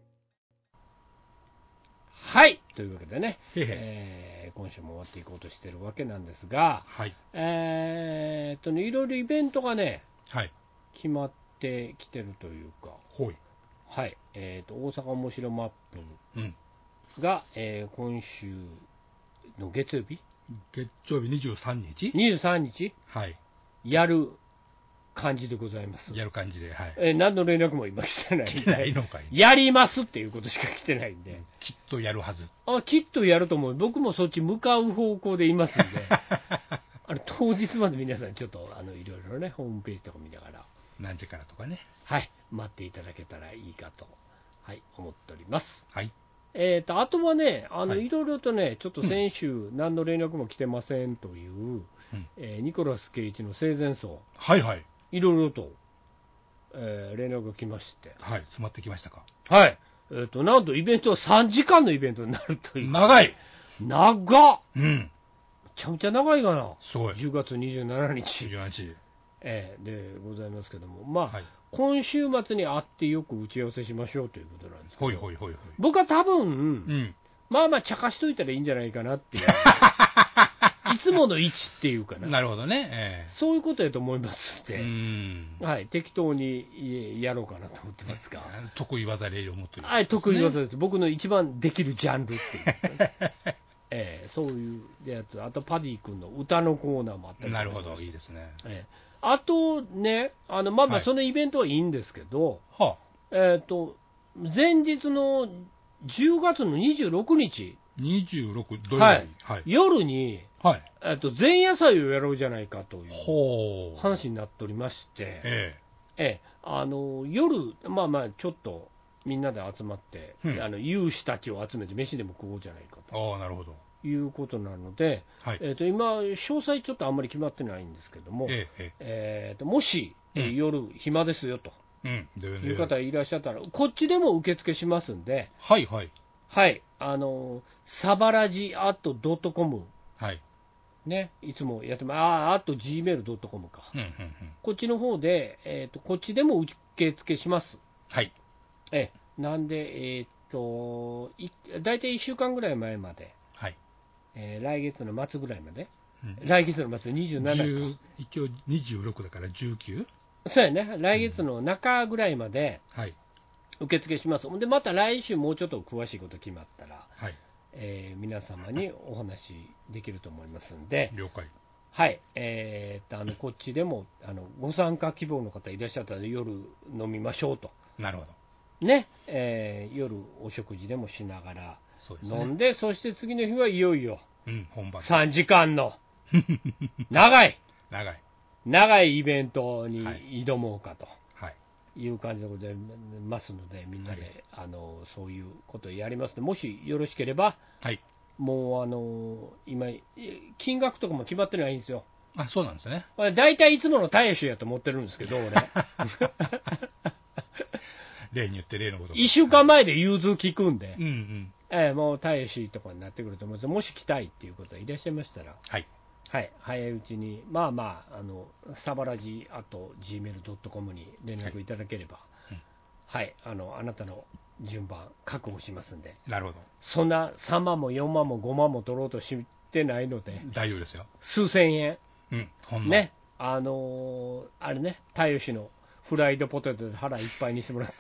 はい、というわけでね、 へへえー今週も終わっていこうとしてるわけなんですが、 はい。 えーっとね、いろいろイベントがね、 はい。 決まってきてるというか、 ほい。 はい、えーっと大阪おもしろマッうん。 プが、えー今週の月曜日、 月曜日にじゅうさんにち、 にじゅうさんにち、 はい。 やる感じでございます。 やる感じで、はい。 えー何の連絡も今来てないん来てないで、 のかい。 やりますっていうことしか来てないんで、 きっとやるはず。 あきっとやると思う、僕もそっち向かう方向でいますんで、あれ当日まで皆さん、ちょっとあのいろいろね、ホームページとか見ながら、 何時からとかね。 はい、待っていただけたらいいかと、はい、思っております。 はい。 えー、とあとはね、あのはいいろいろとね、ちょっと先週、何の連絡も来てませんという、 うんえーニコラス・ケイチの生前葬、 はいはい。 いろいろと、えー連絡が来まして、 はい。詰まってきましたか。 はい、えー、となんとイベントはさんじかんのイベントになるという、 長い。 長っ、 うん。 めちゃめちゃ長いかな、 すごい。 じゅうがつにじゅうしちにち、 じゅうよっか。 えーでございますけども、まあ、 はい。 今週末に会ってよく打ち合わせしましょうということなんですけど、 ほいほいほいほい。 僕は多分、 うん。 まあまあ、茶化しといたらいいんじゃないかなっていう、いつもの位置っていうかな、 なるほどね。えそういうことやと思いますんえ。 で、 うん。 はい、適当にいやろうかなと思ってますが、 得意技で読むという。 はい、得意技です、僕の一番できるジャンルっていうかね、ええそういうやつ、あとパディ君の歌のコーナーもあったりとかなるほど、いいですね。 ええあとね、あのまあまあ、 はいそのイベントはいいんですけど、 はあ。 えっと前日のじゅうがつのにじゅうろくにち、 にじゅうろく土曜日。 はいはい。 夜に、 はい。 えっと前夜祭をやろうじゃないかというほう。 話になっておりまして、 えええあの夜、まあまあ、ちょっとみんなで集まって、 うんあの有志たちを集めて飯でも食おうじゃないかえ。ああ、なるほど。 ということなので、 はい。 えっと今、詳細ちょっとあんまり決まってないんですけども、 ええ、ええっともし、えうん夜暇ですよとえ。うん。でいう方いらっしゃったら、こっちでも受付しますんで、 はいはい。 はい、あのサバラジアットドットコム、 はい。 ね、いつもやってます、ああ、あと ジーメールドットコム か、 うん、うん、うん。 こっちの方で、えーと、こっちでも受付します。 はい。 えなんで、えーっと、い大体いっしゅうかんぐらい前まで、 はい。 えー来月の末ぐらいまで、 うん来月の末にじゅうななか、 じゅう一応にじゅうろくだから じゅうきゅう? そうやね、来月の中ぐらいまではい。 受付します。で、また来週もうちょっと詳しいこと決まったら、 はい。 えー皆様にお話できると思いますんで、 了解。 はい、えーっと、あの、こっちでも、あの、ご参加希望の方いらっしゃったら夜飲みましょうと。 なるほど。 ね、えー夜お食事でもしながらそうですね。 飲んで、そして次の日はいよいようん、本番。 さんじかんの長い、 長い。 長いイベントにはい挑もうかとはい。 いう感じでございますので、みんなで、 はいあのそういうことをやりますので、もしよろしければ、 はい。 もうあの今、金額とかも決まってないんですよ。 あ、そうなんですね。 大体いつもの大衆やと思ってるんですけど、俺。 例によって例のこと。 いっしゅうかんまえで融通聞くんで、 うんうん。 えーもう大使とかになってくると思うんですけど、もし来たいっていう方いらっしゃいましたら、 はい。 はい、早いうちに、まあまあ、あのサバラジあと ジーメールドットコム に連絡いただければ、 はいうんはい、あのあなたの順番、確保しますんで、 なるほど。 そんなさんまんもよんまんもごまんも取ろうとしてないので、 大丈夫ですよ。 数千円、 うん、ほんま。 ね、あのーあれね、太吉のフライドポテトで腹いっぱいにしてもらって。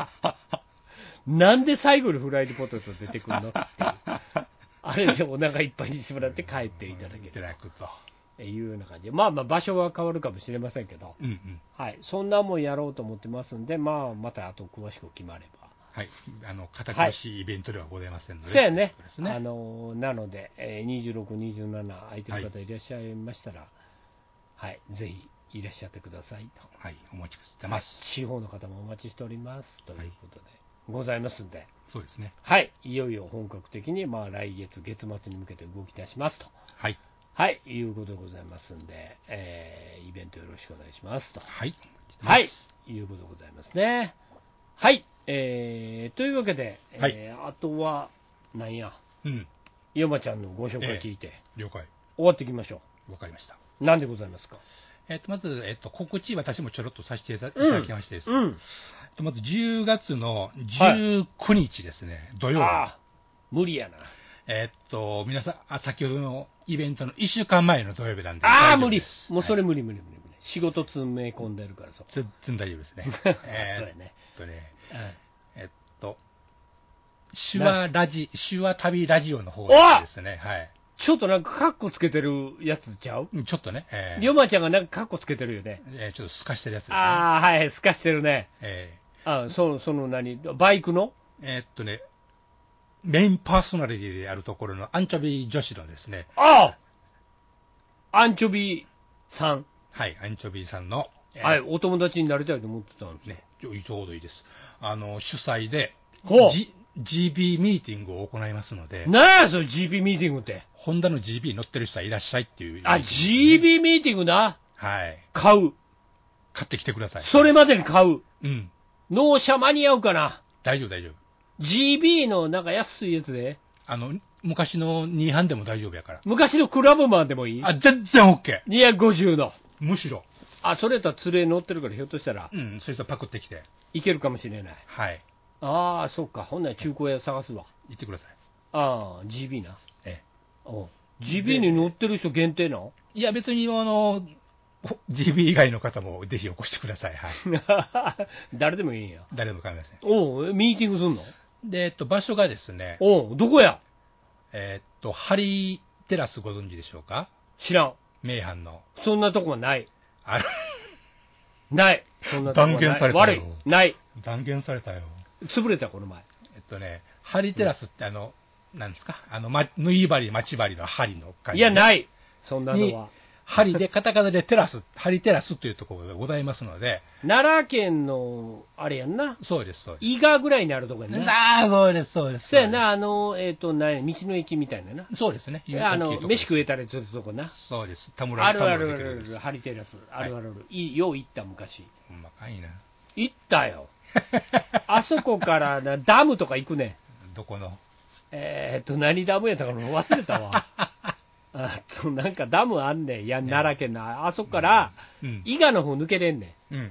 なんで最後にフライドポテト出てくるのっていう、あれでお腹いっぱいにしてもらって帰っていただけいたるだくと。 というような感じで、まあまあ場所は変わるかもしれませんけど、 うんうん。 はい、そんなもんやろうと思ってますんで、まあ、またあと詳しく決まれば。 はい。あの、堅苦しいイベントではございませんので。 そうやね、 そうですね。 あのなので、えーにじゅうろく、にじゅうなな空いてる方いらっしゃいましたら、はい、ぜひいらっしゃってくださいと。 はい。お待ちしてはい、 ます。 地方の方もお待ちしておりますということで、ございますんで、 そうですね。 はい、いよいよ本格的に、まあ、来月、月末に向けて動き出しますと、 はい。 はい、いうことでございますんで、えーイベントよろしくお願いしますと、 はい。 はい、いうことでございますね。はい、えーというわけで、えーあとは、なんや、 うん。 ヨマちゃんのご紹介聞いて、 了解。 終わっていきましょわかりました。 う。なんでございますか。 えっと、まず、えっと、告知、私もちょろっとさせていたいたうんだきましてですね。 うん、 えっとまずじゅうがつのじゅうくにちですね、土曜日。 ああ、無理やな。 えっと、皆さん、あ先ほどのイベントのいっしゅうかんまえの土曜日なんで。 ああ、無理大丈夫で。すもうそれはい無理無理無理無理。仕事詰め込んでるからそこ。 全然大丈夫ですね。 そうえーっやね。 とね、 うんえっと、手話ラジ、手話旅ラジオの方でですね、はい。 ちょっとなんかカッコつけてるやつちゃう？ うんちょっとね、えーりょまちゃんがなんかカッコつけてるよね。 えーちょっと透かしてるやつですね。 ああ、はい、すかしてるね。 えあその、その何、バイクのーえーっとね、メインパーソナリティであるところのアンチョビ女子のですね、 ああアンチョビさん。 はい、アンチョビさんの、えーはい、お友達になりたいと思ってたんですね。 ね、ちょちょうどいいです。あの、主催で、 ほう G- ジービー ミーティングを行いますので、 なんや、それ ジーピー ミーティングって。 ホンダの ジービー 乗ってる人はいらっしゃいっていう。 あ、ジービー ミーティングな。 はい。 買う。 買ってきてください。 それまでに買う。 うん。 納車間に合うかな。 大丈夫、大丈夫。 ジービー のなんか安いやつで。 あの、昔のに班でも大丈夫やから。 昔のクラブマンでもいい？ あ、全然 OK。 にひゃくごじゅうの。 むしろ。 あ、それとは連れ乗ってるから、ひょっとしたらうん、そいつはパクってきて。 いけるかもしれない。 はい。 ああ、そっか。ほんなら中古屋探すわ。 行ってください。 ああ、ジービー な。 えおう ジービー に乗ってる人限定なの？ え。いや、別に、あの、ジービー 以外の方もぜひお越してください。はい。 誰でもいいんや。 誰でも構いません。 おうミーティングすんの？ で、えっと、場所がですね、 おうどこや？ えっと、ハリーテラスご存知でしょうか？ 知らん。 名阪の。 そんなとこはない。 あない。そんなとこはない。 断言されたよ悪い。ない。 断言されたよ。 潰れた、この前。 えっとね、ハリテラスってあの、なんですかあの、ま、縫い針、待ち針の針の感じ。 いや、ない。そんなのには。 針で、カタカナでテラス、ハリテラスというところがございますので、 奈良県の、あれやんな。 そうです、そうです。 伊賀ぐらいにあるとこやんな。 ああ、そうです、そうです。 そうやな、あの、えっ、と、何、道の駅みたいなな。 そうですね。 あの、飯食ええたりするとこな。 そうです。田村あるあるあ田村できでするある、ハリテラス。あるあるある。いいよう行った、昔。 ほんまかいな。 行ったよ。あそこからな、ダムとか行くね。 どこのえっ、と、何ダムやったかな忘れたわ。あと、なんかダムあんねん。いや、奈良県の。あそこから、 うん。 伊賀の方抜けれんねうんうん。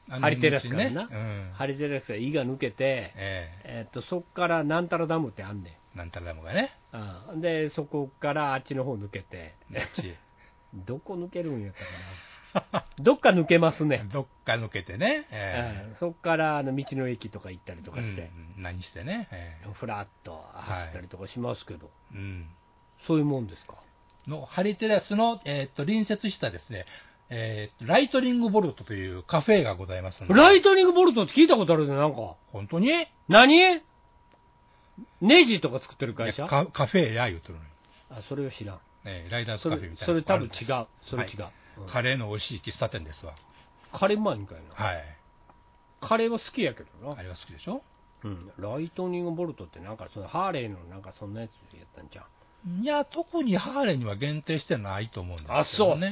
ハリテラスからな、 ね、うん、 ハリテラスから胃が抜けて、えーえー、っとそこからなんたらダムってあんねん、なんたらダムがね、 うん、でそこからあっちの方抜けて、どこ抜けるんやったかな、どっか抜けますね、 どっか抜けてね、えーうん、そこからあの道の駅とか行ったりとかして、 うん、何してね、 えー、ふらっと走ったりとかしますけど、 はい、うん、 そういうもんですか。 のハリテラスの、えー、っと隣接したですね、えー、ライトニングボルトというカフェがございますので。 ライトニングボルトって聞いたことあるね、なんか。 本当に？ 何？ネジとか作ってる会社？ カ, カフェや言うとるのに。 あ、それを知らん。 えー、ライダーズカフェみたいな。 それ、それ多分違う。それ違う、はいうん。カレーの美味しい喫茶店ですわ。 カレーうまいんかいな。 はい。 カレーは好きやけどな。 あれは好きでしょ？ うん。ライトニングボルトってなんかそのハーレーのなんかそんなやつやったんじゃん。 いや、特にハーレーには限定してないと思うんですけどね。 あ、そう。 うん。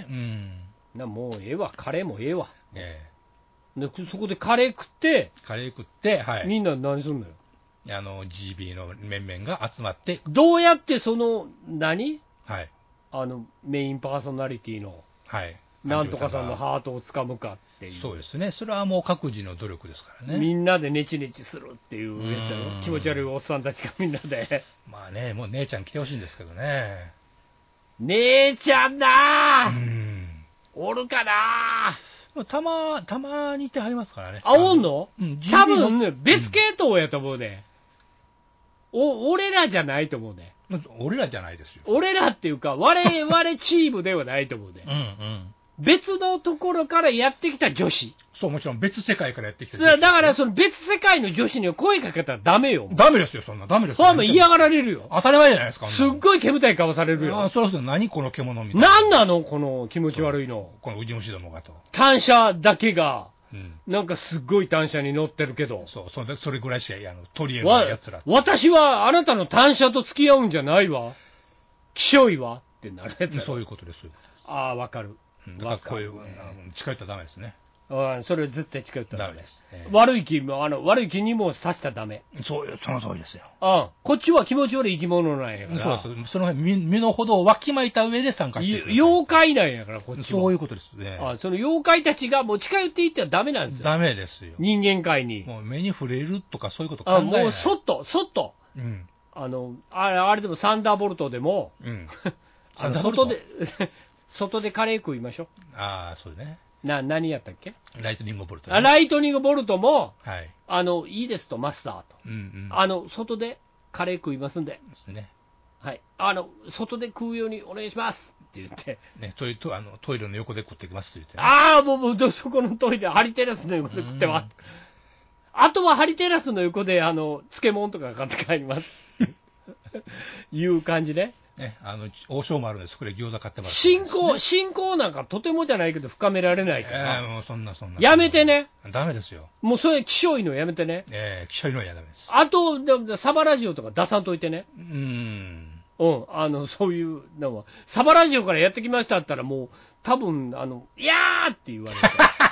な、もうええわ。カレーもええわ。 ええー、で、そこでカレー食って、 カレー食って、はい。 みんな何すんのよ。 あの、ジービー の面々が集まって。 どうやってその、何？ はい。 あの、メインパーソナリティの、 はい。 なんとかさんのハートをつかむかっていう。 そうですね。それはもう各自の努力ですからね。 みんなでネチネチするっていうやつやろ。気持ち悪いおっさんたちがみんなで。 まあね、もう姉ちゃん来てほしいんですけどね。 姉ちゃんだー、 うん、 おるかなーたま、たまにいてはりますからね。 あ、おんの？ うん、 多分ね、別系統やと思うね。うん、お、俺らじゃないと思うね。 俺らじゃないですよ。 俺らっていうか、我々チームではないと思うね。 うんうん。 別のところからやってきた女子。 そう、もちろん別世界からやってきた女子。 だから、その別世界の女子には声かけたらダメよ。 ダメですよ、そんな。ダメですよ。 そんな嫌がられるよ。 当たり前じゃないですか。 すっごい煙たい顔されるよ。 ああ、そろそろ何この獣みたいな。なんなのこの気持ち悪いの。 このウジ虫どもがと。 単車だけが、 うん、 なんかすっごい単車に乗ってるけど。 そう、それそれぐらいしか、あの、取り柄のやつら。 私はあなたの単車と付き合うんじゃないわ。きしょいわってなるやつ。 そういうことです。 ああ、わかる。 だからこういう、近寄ったらダメですね。 うん、それは絶対近寄ったらダメです。 えー、 悪い気も、あの、悪い気にもさせたらダメ。 そう、その通りですよ。 ああ、こっちは気持ち悪い生き物なんやから。 そうそう、その辺、身の程をわきまいた上で参加してる。 妖怪なんやから、こっちは。 そういうことですね。 ああ、その妖怪たちがもう近寄っていってはダメなんですよ。 ダメですよ。 人間界に。 もう目に触れるとかそういうこと考えない。 あ、もうそっと、そっと。 うん。 あの、あれ、あれでもサンダーボルトでも、 うん。 あの外で、外でカレー食いましょう。 ああ、そうね。 な、何やったっけ？ ライトニングボルト、ね。 あ、ライトニングボルトも、 はい。 あの、いいですと、マスターと。 うんうん。 あの、外でカレー食いますんで。 ですね。 はい。あの、外で食うようにお願いしますって言って。 ね、トイレ、あのトイレの横で食ってきますって言って、 ね。ああ、もう、もう、そこのトイレ、ハリテラスの横で食ってます。あとはハリテラスの横で、あの、漬物とか買って帰ります。いう感じね。 ね、あの、王将もあるんです。これ餃子買ってます、 信仰、信仰なんかとてもじゃないけど深められないから。 えー、もうそんなそんな。 やめてね。 ダメですよ。 もうそれ、気象いのやめてね。 えー、気象いのはやダメです。 あと、でサバラジオとか出さんといてね。 うーん。 うん、あの、そういう、なんか、サバラジオからやってきましたったらもう、多分、あの、いやーって言われて。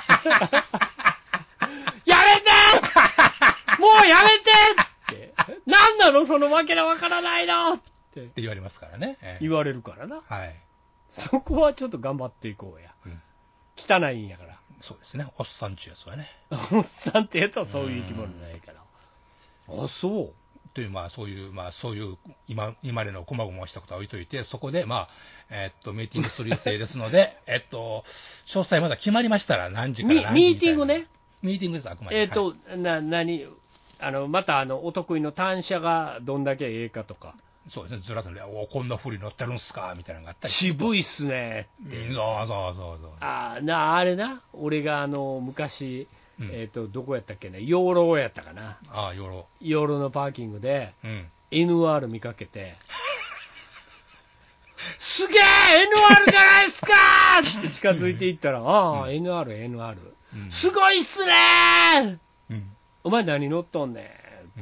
やめてもうやめてって。なんなのそのわけのわからないのって。 って言われますからね、えー、 言われるからな。 はい。 そこはちょっと頑張っていこうや。うん、汚いんやから。 そうですね。おっさんちゅうやつはね。 おっさんってやつはそういう生き物ないから。あ、そう。 という、まあ、そういう、まあ、そういう、今、今までの細々したことは置いといて、そこで、まあ、えー、っと、ミーティングする予定ですので、えっと、詳細まだ決まりましたら何時から何時ミーティングね。 ミーティングです、あくまで。 えー、っと、はい、な、何、あの、また、あの、お得意の単車がどんだけええかとか。 そうですね、ずらっとね、おこんなふり乗ってるんすかみたいなのがあったり渋いっすねって。 うん、そうそうそうそう。 あな、あれな、俺があの、昔、うん、えっ、ー、と、どこやったっけね、養老やったかな。 ああ、養老。 養老のパーキングで、うん、エヌアール 見かけて、すげえ エヌアール じゃないっすかーって近づいていったら、ああ、うん、エヌアール、エヌアール、うん。すごいっすねー、うん、お前何乗っとんねんって、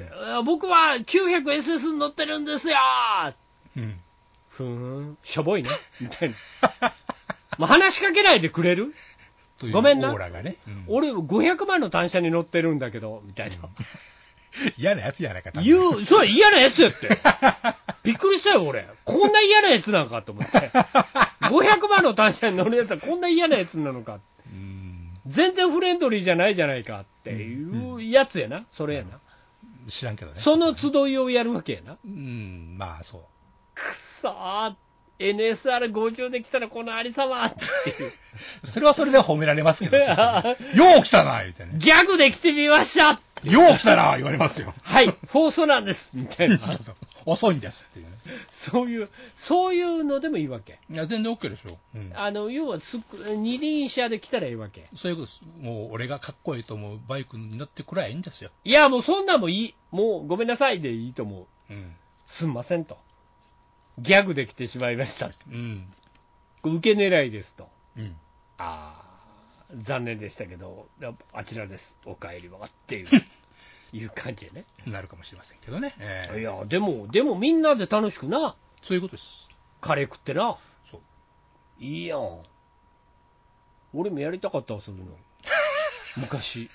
うん、僕は きゅうひゃくエスエス に乗ってるんですよー、うん、ふーん、しょぼいね、みたいな。もう話しかけないでくれるごめんな、 オーラがね、うん、 俺ごひゃくまんの単車に乗ってるんだけどみたいな、うん、 嫌なやつやないか言う、そう嫌なやつやってびっくりしたよ俺、こんな嫌なやつなんかと思ってごひゃくまんの単車に乗るやつはこんな嫌なやつなのか、 うん全然フレンドリーじゃないじゃないかっていうやつやな、それやな。 知らんけどね。 その集いをやるわけやな。 うん、まあそう。 くそー、エヌエスアールごじゅう できたらこのありさまっていう。 それはそれで褒められますけど、ね、よう来たな、言うてね。 ギャグできてみましたよう来たな、言われますよ。 はい、フォースなんです、みたいな。 そうそう。遅いんですっていうね。 そういう、そういうのでもいいわけ。 いや、全然 OK でしょ。うん、 あの、要はす、二輪車で来たらいいわけ。 そういうことです。もう、俺がかっこいいと思うバイクに乗ってくらいいいんですよ。 いや、もうそんなんもいい。もう、ごめんなさいでいいと思う。 うん。 すんませんと。ギャグできてしまいました。 うん。 受け狙いですと。 うん。 ああ、残念でしたけど、あちらです。お帰りはっていう、いう感じでね。 なるかもしれませんけどね。えー、 いや、でも、でもみんなで楽しくな。 そういうことです。 カレー食ってな。 そう。 いいやん。俺もやりたかったわ、そういうの。昔。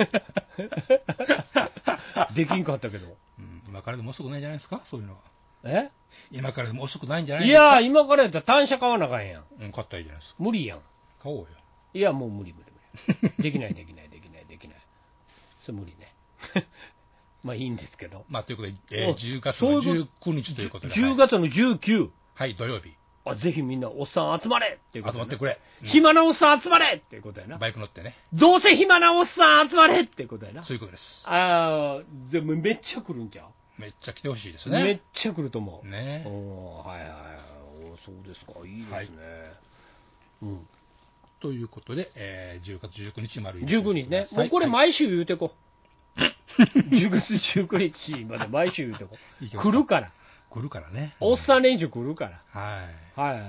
できんかったけど。 うん、今からでも遅くないんじゃないですか、そういうのは。 え今からでも遅くないんじゃないですか。 いや、今からやったら単車買わなあかんやん。 うん、買ったらいいじゃないですか。 無理やん。 買おうよ。 いや、もう無理無理無理。できないできないできないできない。それ無理ね。まあいいんですけど。 まあということで、えー、じゅうがつのじゅうくにちということで。 じゅうがつのじゅうく。はい、 はい、土曜日。 あ、ぜひみんなおっさん集まれっていうこと、ね、 集まってくれ。 うん、暇なおっさん集まれっていうことやな。 バイク乗ってね。 どうせ暇なおっさん集まれっていうことやな。 そういうことです。 ああ、全部めっちゃ来るんちゃう。 めっちゃ来てほしいですね。 めっちゃ来ると思う。 ね。 おはいはいはい。おそうですか。いいですね。はい、 うん。ということで、えー、じゅうがつじゅうくにち丸じゅうくにちね。もうこれ毎週言うてこ。じゅうがつじゅうくにちまで毎週言うてこ。来るから。 来るからね。 おっさん連中来るから。 はい。 はい。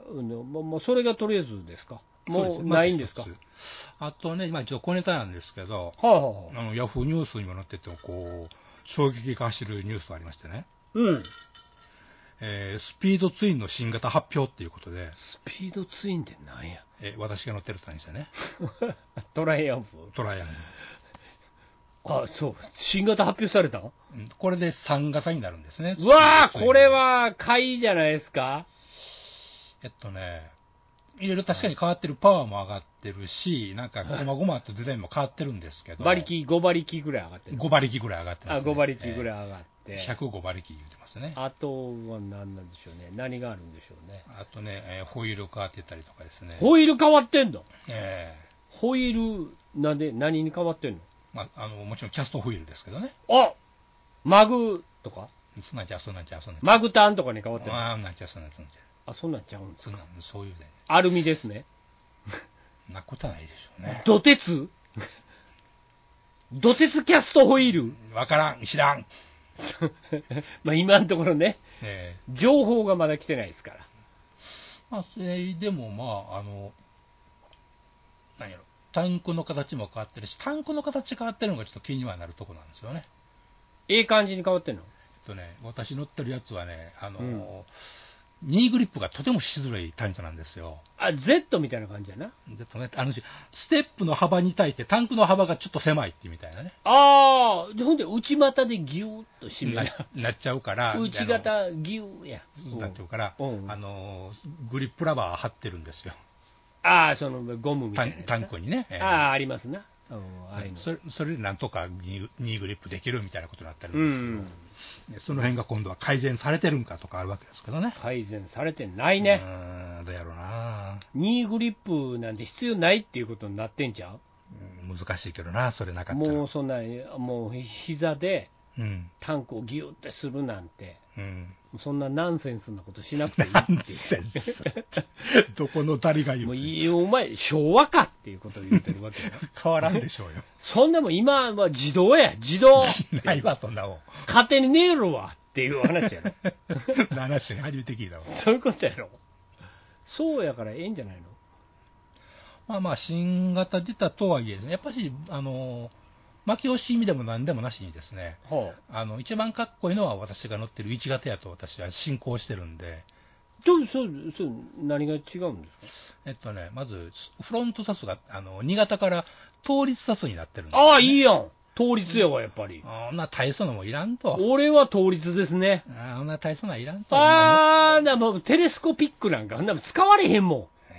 もう、もうそれがとりあえずですか。もうないんですか。 あとね、まあ一応小ネタなんですけど、 はあはあ、あのヤフーニュースにも載ってて、こう、衝撃が走るニュースがありましてね。 うん。 えー、スピードツインの新型発表っていうことで。 スピードツインって何や。 えー、私が乗ってるとにしてね。 トライアンフ。 トライアンフ。 あ、そう。新型発表されたの、 うん、これでさん型になるんですね。 うわー、これは買いじゃないですか。 えっとね、いろいろ確かに変わってる、パワーも上がってるし、なんかごまごまとデザインも変わってるんですけど。 馬力、ご馬力ぐらい上がってる。 ご馬力ぐらい上がってます、ね。 あ、ご馬力ぐらい上がって。 えー、ひゃくご馬力言ってますね。 あとは何なんでしょうね。何があるんでしょうね。 あとね、えー、ホイール変わってたりとかですね。 ホイール変わってんの？ えー、ホイール、なんで、何に変わってんの？ まあ、あの、もちろんキャストホイールですけどね。 あマグとかそんなんちゃう、そんなんちゃう、そんなんちゃう。 マグタンとかに変わってるの？ ああ、なんちゃう、そんなんちゃう。 あ、そんなんちゃうんですか。 そういうね。 アルミですね。 なことはないでしょうね。 土鉄土鉄キャストホイールわからん、知らん。 まあ今のところね、 えー、情報がまだ来てないですから。 まあ、それでもまあ、あの、何やろ、タンクの形も変わってるし、タンクの形変わってるのがちょっと気にはなるところなんですよね。 ええ感じに変わってんの？ えっとね、私乗ってるやつはね、あの、うん、 ニーグリップがとてもしづらいタンクなんですよ。 あ、Z みたいな感じやな。 Z ね、あの、ステップの幅に対してタンクの幅がちょっと狭いってみたいなね。 ああ、でほんで内股でギューッと締めな, なっちゃうから。 内型ギューや。 なっちゃうから、 うん、 あの、グリップラバー貼ってるんですよ。 ああ、そのゴムみたいなタンクにね。 えー、ああ、ありますな。 あいそ, れそれでなんとかニーグリップできるみたいなことになってるんですけど、うん、その辺が今度は改善されてるんかとかあるわけですけどね。 改善されてないね。 うーん、どうやろうな。 ニーグリップなんて必要ないっていうことになってんちゃう？ うん、難しいけどな、それなかったら。 もうそんな、もう膝でタンクをギューってするなんて、 うん、 そんなナンセンスなことしなくていいっていう。 ナンセンスどこの誰が言う？ もういいお前、昭和かっていうことを言ってるわけよ。 変わらんでしょうよ。 そんなもん今は自動や、自動。 ないわ、そんなもん。 勝手に寝るわっていう話やろ。 話初めて聞いたわ。 そういうことやろ。そうやからええんじゃないの？ まあまあ、新型出たとはいえ、やっぱり、あの、巻き押し意味でも何でもなしにですね、はあ、あの一番かっこいいのは私が乗ってるいち型やと私は信仰してるんで。 どうそうそう何が違うんですか？ えっとね、まずフロントサスがあのに型から倒立サスになってるんです、 ね。ああ、いいやん。倒立やわ、やっぱり。 あんな大層なもんいらんと。 俺は倒立ですね。 あんな大層ないらんと。 ああ、なもうテレスコピックなんか、あんな使われへんもん。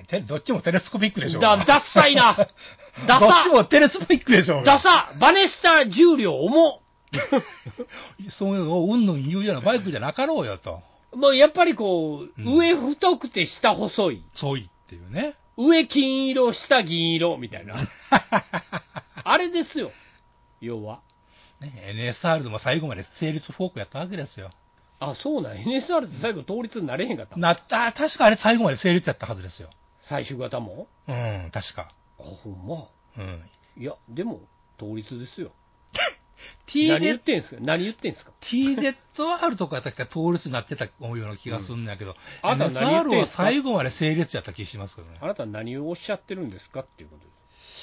どっちもテレスコピックでしょ。 だ、ダッサいな。ダサ。 どっちもテレスコピックでしょ。 ダサ。バネスタ重量重。 そういうのをうんぬん言うようなバイクじゃなかろうよと。 もうやっぱりこう、 うん、 上太くて下細い。 細いっていうね。 上金色、下銀色みたいな。あれですよ。要は。 ね、エヌエスアール でも最後まで成立フォークやったわけですよ。 あ、そうなん。エヌエスアール って最後統一になれへんかったなった、確かあれ最後まで成立やったはずですよ。 最終型もうん、確か。 あ、ほんま。 うん。 いや、でも、統一ですよ。 TZ 何言ってんすか何言ってんすかティーゼットアール とか確か統一になってたような気がするんだけど、 うん、あなた何言ってんすかエヌエスアール は最後まで成立やった気しますけどね。 あなた何をおっしゃってるんですかっていうことです。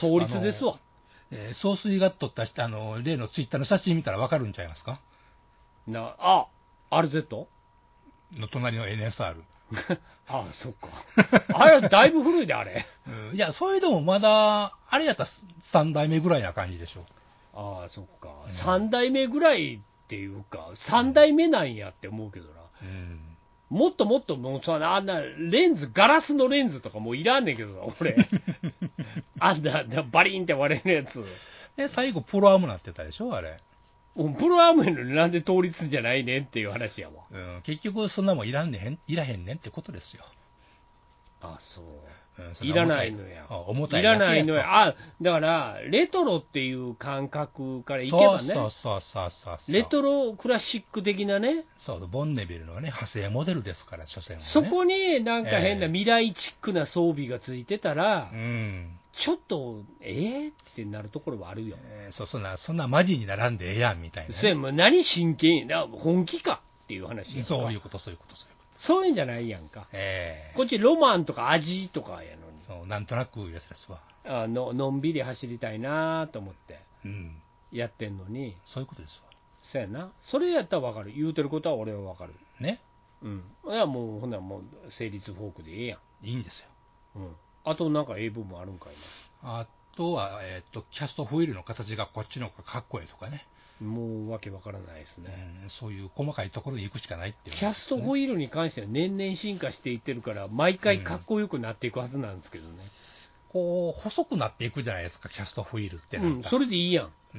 統一ですわ。 えー、総帥が撮ったあの例のツイッターの写真見たら分かるんちゃいますか。 なあ、アールゼットの隣の エヌエスアール。 ああ、そっか。あれはだいぶ古いで、あれ。 うん、いや、それでもまだ、あれやったらさんだいめぐらいな感じでしょう。 ああ、そっか。さんだいめぐらいっていうか、さんだいめなんやって思うけどな。 うん、 もっともっと、もうさ、あんなレンズ、ガラスのレンズとかもういらんねんけどな、俺。あんな、バリンって割れるやつ。 で、最後、プロアームなってたでしょ、あれ。 もうプロアームやのになんで統一じゃないねんっていう話やわ。 うん、結局、そんなもんいらんねん、いらへんねんってことですよ。 あ、そう。 うん、 いらないのや。 重たいいらないのや。あ、だから、レトロっていう感覚からいけばね。 そうそうそうそうそう。 レトロクラシック的なね。 そう、ボンネビルのね、派生モデルですから、所詮は、ね。 そこになんか変な未来チックな装備がついてたら、 えー、うん。 ちょっと、えーってなるところはあるよ。 えー、そう、そんな、そんなマジに並んでええやんみたいな、ね。 それも何真剣な、本気かっていう話やんか。 そういうこと、そういうこと、そういうこと。 そういうんじゃないやんか。 えー、 こっちロマンとか味とかやのに。 そう、なんとなくいうやつですわ。 あののんびり走りたいなと思ってうん。 やってんのに、 そういうことですわ。 そうやな。それやったら分かる。言うてることは俺は分かる。 ね。 うん。いやもう、ほんならもう、成立フォークでええやん。 いいんですよ。 うん。あとなんかええ部分あるんかいあとは、えっ、ー、と、キャストホイールの形がこっちの方がかっこいいとかね。 もうわけわからないですね、 うん、そういう細かいところで行くしかないっていう、ね、 キャストホイールに関しては年々進化していってるから毎回かっこよくなっていくはずなんですけどね、うん、 こう細くなっていくじゃないですか、キャストホイールってなんか、 うん、それでいいやん、 うん、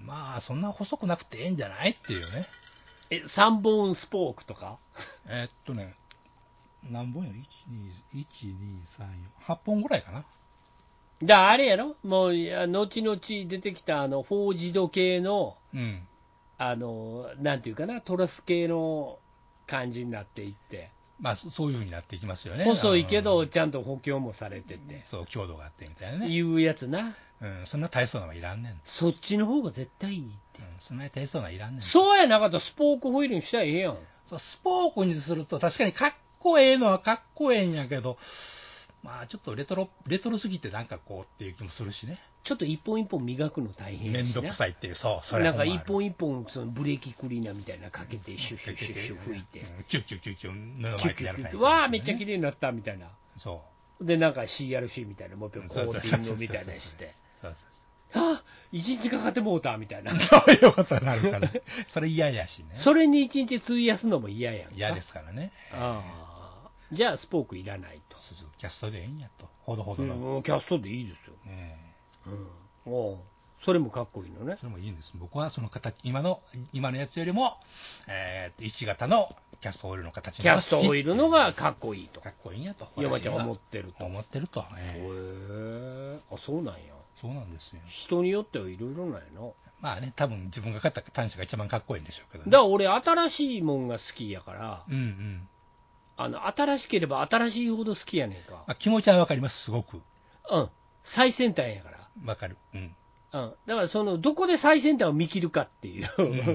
まあそんな細くなくてええんじゃないっていうね。 えさんぼんスポークとかえー、っとね何本よ、いち、に、さん、よん、はっぽんぐらいかな。 だあれやろ、もう後々出てきたあのフォージド系の、 うん、 あのなんていうかな、トラス系の感じになっていって、 まあそういう風になっていきますよね。 細いけどちゃんと補強もされてて、 そう強度があってみたいなね、 いうやつな、 うん、そんな大層なのはいらんねん。 そっちの方が絶対いいって、 うん、そんな大層なのはいらんねん。 そうやなかったらスポークホイールにしたらええやん。 そうスポークにすると確かにかっこええのはかっこええんやけど、まあちょっとレトロレトロすぎてなんかこうっていう気もするしね。 ちょっと一本一本磨くの大変やしめんどくさいっていう、そうそれなんか一本一本そのブレーキクリーナーみたいなかけてシュッシュッシュッシュ拭いて、 キュッキュッキュッキュッ布キュッ巻いてキュッキュッキュッやるから、 わあめっちゃ綺麗になったみたいな。 そうでなんか シーアールシー みたいなもう一回コーティングみたいなして、 そうそうそう、 あ一日かかってもうたみたいな。 そういうことになるからそれ嫌やしね。 それに一日費やすのも嫌やんか。 嫌ですからね。 ああじゃあスポークいらないと。 そうそう、キャストでいいんやと、ほどほどの、 うん、キャストでいいですよ、 ね、 うん、おそれもかっこいいのね。 それもいいんです。僕はその形、今の今のやつよりも、えー、いち型のキャストオイルの形のキャストオイルのがかっこいいと、 かっこいいんやと山ちゃん思ってると。 思ってると、えー、へえ、あそうなんや。 そうなんですよ。 人によってはいろいろなんやな。 まあね、多分自分が買った端子が一番かっこいいんでしょうけど、ね、 だから俺新しいもんが好きやから、 うんうん、 あの新しければ新しいほど好きやねんか。 まあ、気持ちはわかります、すごく。 うん、最先端やから。 わかる。うん。 うん、だからそのどこで最先端を見切るかっていう、 うんうんうんうん、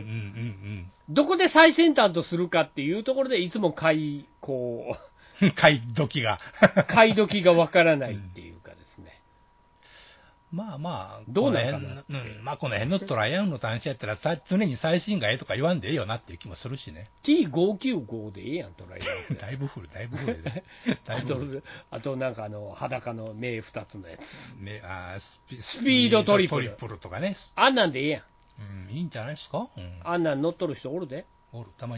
どこで最先端とするかっていうところでいつも買いこう買い時が買い時がわからないっていうかですね。 うん、まあまあどうなんかなって、 うん、まあこの辺のトライアンの端子やったらさ常に最新がええとか言わんでええよなっていう気もするしね。 ティーごひゃくきゅうじゅうご でええやんトライアンだいぶ古いだいぶ古いね。 あとあとなんかあの裸の目ふたつのやつ、 ね、あスピ、 スピードトリプルトリプルとかね。 あんなんでええやん。 うん、いいんじゃないですか、うん、 あんなん乗っとる人おるで。 おる、たまにおる。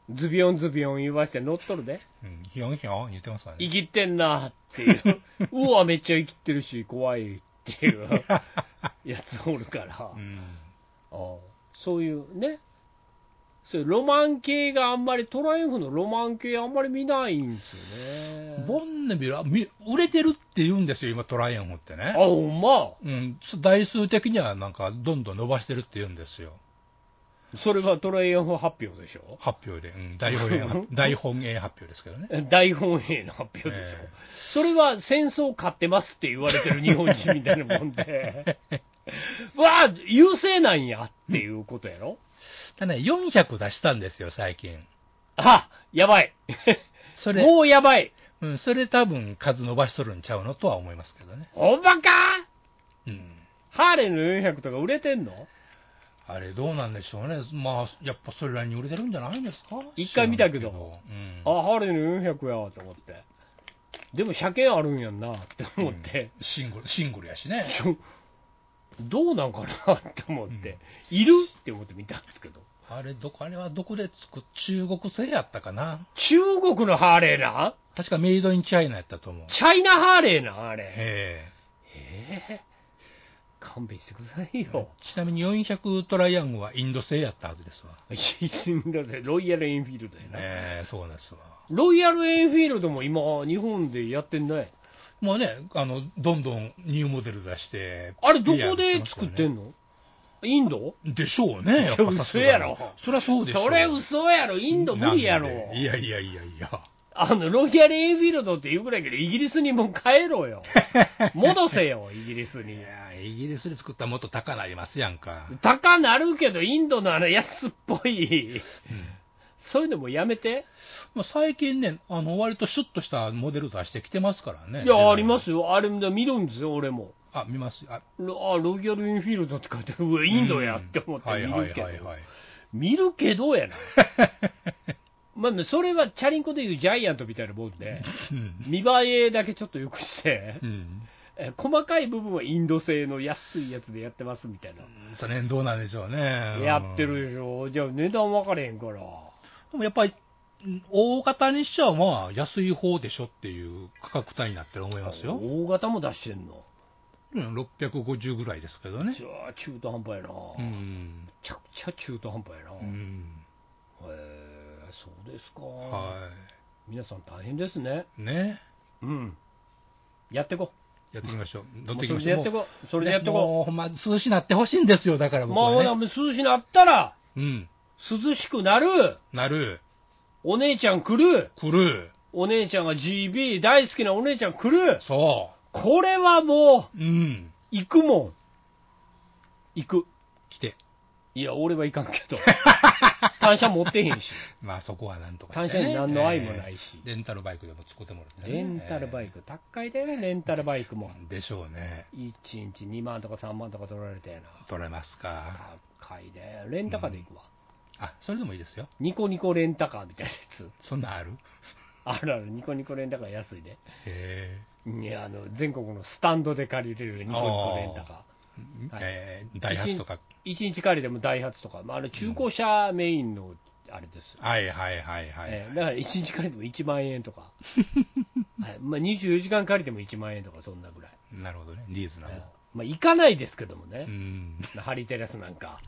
ズビヨンズビヨン言わして乗っとるで。 うん、ひょんひょん言ってますわね。 生きってんなっていう。うわ、めっちゃ生きってるし、怖いっていうやつおるから。うん、ああ、そういうね。そういうロマン系があんまり、トライアンフのロマン系あんまり見ないんですよね。 ボンネビルは売れてるって言うんですよ、今トライアンフってね。 あ、ほんま。 うん、台数的にはなんかどんどん伸ばしてるって言うんですよ。 それはトライアンフ発表でしょ。 発表で、うん、大本営大本営発表ですけどね。 大本営の発表でしょ、えー、それは戦争勝ってますって言われてる日本人みたいなもんでわあ優勢なんやっていうことやろ。 だね、よんひゃく出したんですよ最近。 あ、やばいそれもうやばい。 うん、それ多分数伸ばしとるんちゃうのとは思いますけどね。 ほんまか。 うん。 ハーレーのよんひゃくとか売れてんの。 あれどうなんでしょうね。まあやっぱそれらに売れてるんじゃないんですか。 一回見たけど、うん、あ、ハーレーのよんひゃくやと思って。でも車検あるんやんなって思って、うん、 シングルシングルやしね。 どうなんかなって思って、うん、いるって思って見たんですけど。 あれどこあれはどこで作っ中国製やったかな。 中国のハーレーな。 確かメイドインチャイナやったと思う。 チャイナハーレーなあれ。へえ。 へえ。勘弁してくださいよ。 ちなみによんひゃくトライアングルはインド製やったはずですわ。 インド製、ロイヤルエンフィールドやな。 ええ、そうなんですわ。 ロイヤルエンフィールドも今、日本でやってんね。 もうね、あの、どんどんニューモデル出して。 あれ、どこで作ってんの？インドでしょうね。やっぱ嘘やろ。 そりゃそうでしょう。 それ嘘やろ。インド無理やろ。 いやいやいやいや。 あの、ロイヤルエンフィールドって言うぐらいけど、イギリスにもう帰ろうよ。戻せよ、イギリスに。 いや、イギリスで作ったらもっと高なりますやんか。 高なるけど、インドのあの安っぽい、うん、そういうのもやめて。 まあ、最近ね、あの、割とシュッとしたモデル出してきてますからね。 いや、ありますよ。あれ見るんですよ、俺も。 あ、見ますあ、 ロ, あロイヤルエンフィールドって書いてある。うわ、インドやって思って見るけど。見るけどやな。まあ、それはチャリンコでいうジャイアントみたいなもんで、うん、見栄えだけちょっとよくして、うん、え細かい部分はインド製の安いやつでやってますみたいな。 それどうなんでしょうね。 やってるでしょ。じゃあ値段分かれへんから。でもやっぱり大型にしちゃまあ安い方でしょっていう価格帯になってると思いますよ。 大型も出してんの？ うん、ろっぴゃくごじゅうぐらいですけどね。 じゃあ中途半端やな。うん。めちゃくちゃ中途半端やな。うん。へえ、そうですか。はい。皆さん大変ですね。 ね。 うん。やってこ。 やっていきましょう。乗っていきましょう。それでやってこ。それでやってこ。 もうほんま涼しになってほしいんですよ。だから僕はね。 まあ、涼しになったら、 うん。 涼しくなる。 なる。 お姉ちゃん来る。 来る。 お姉ちゃんが ジービー 大好きなお姉ちゃん来る。 そう。 これはもう、うん。 行くもん。行く。 来て。 いや、俺は行かんけど。単車持ってへんし。 まあそこはなんとか、 ね。単車に何の愛もないし、 えー。レンタルバイクでも使ってもらって、 ね。レンタルバイク、えー、高いだよね、レンタルバイクも。 でしょうね。 いちにちにまんとかさんまんとか取られたやな。 取れますか。 高いで。レンタカーで行くわ、 うん。あ、それでもいいですよ。 ニコニコレンタカーみたいなやつ。 そんなんある？ あるある、ニコニコレンタカー安いで。 へいや、あの、全国のスタンドで借りれるニコニコレンタカー。 はい、えー、ダイハツとか。 いちにち借りでもダイハツとか、まあ、あの中古車メインのあれです、 うん。はいはいはいはい。 えー、だからいちにち借りでもいちまんえんとか。はい、まあ、にじゅうよじかん借りてもいちまんえんとか、そんなぐらい。 なるほどね、リーズナブル。 まあ、行かないですけどもね。 うん。 ハリテラスなんか。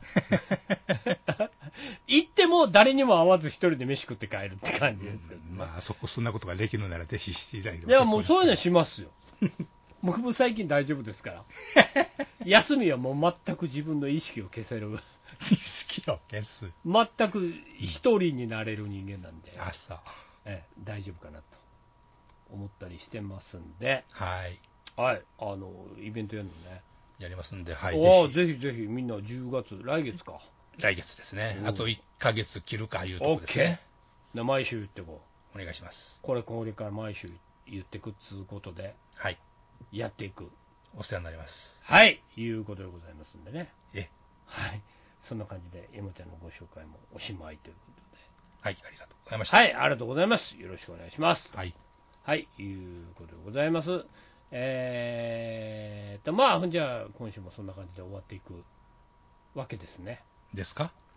行っても誰にも会わず一人で飯食って帰るって感じですけど、ね、 まあそこそんなことができるならぜひしていただいて。 いやもうそういうのしますよ。僕も最近大丈夫ですから。休みはもう全く自分の意識を消せる。 意識を消す。 全く一人になれる人間なんで。 あ、そう。 ええ、大丈夫かなと思ったりしてますんで。 はい。 はい、あのイベントやるのね。 やりますんで、はい。 おぜひぜひみんなじゅうがつ、来月か。 来月ですね。あといっかげつ切るかいうところですね。 OK。毎週言ってこう。お願いします。 これこれから毎週言ってくっつうことで、 はい。 やっていく。 お世話になります。 はい、いうことでございますんでね。 え。 はい。そんな感じでエモちゃんのご紹介もおしまいということで。 はい、ありがとうございました。 はい、ありがとうございます。よろしくお願いします。 はい。 はい、いうことでございます。えーと、まあ、じゃあ、今週もそんな感じで終わっていくわけですね。 ですか？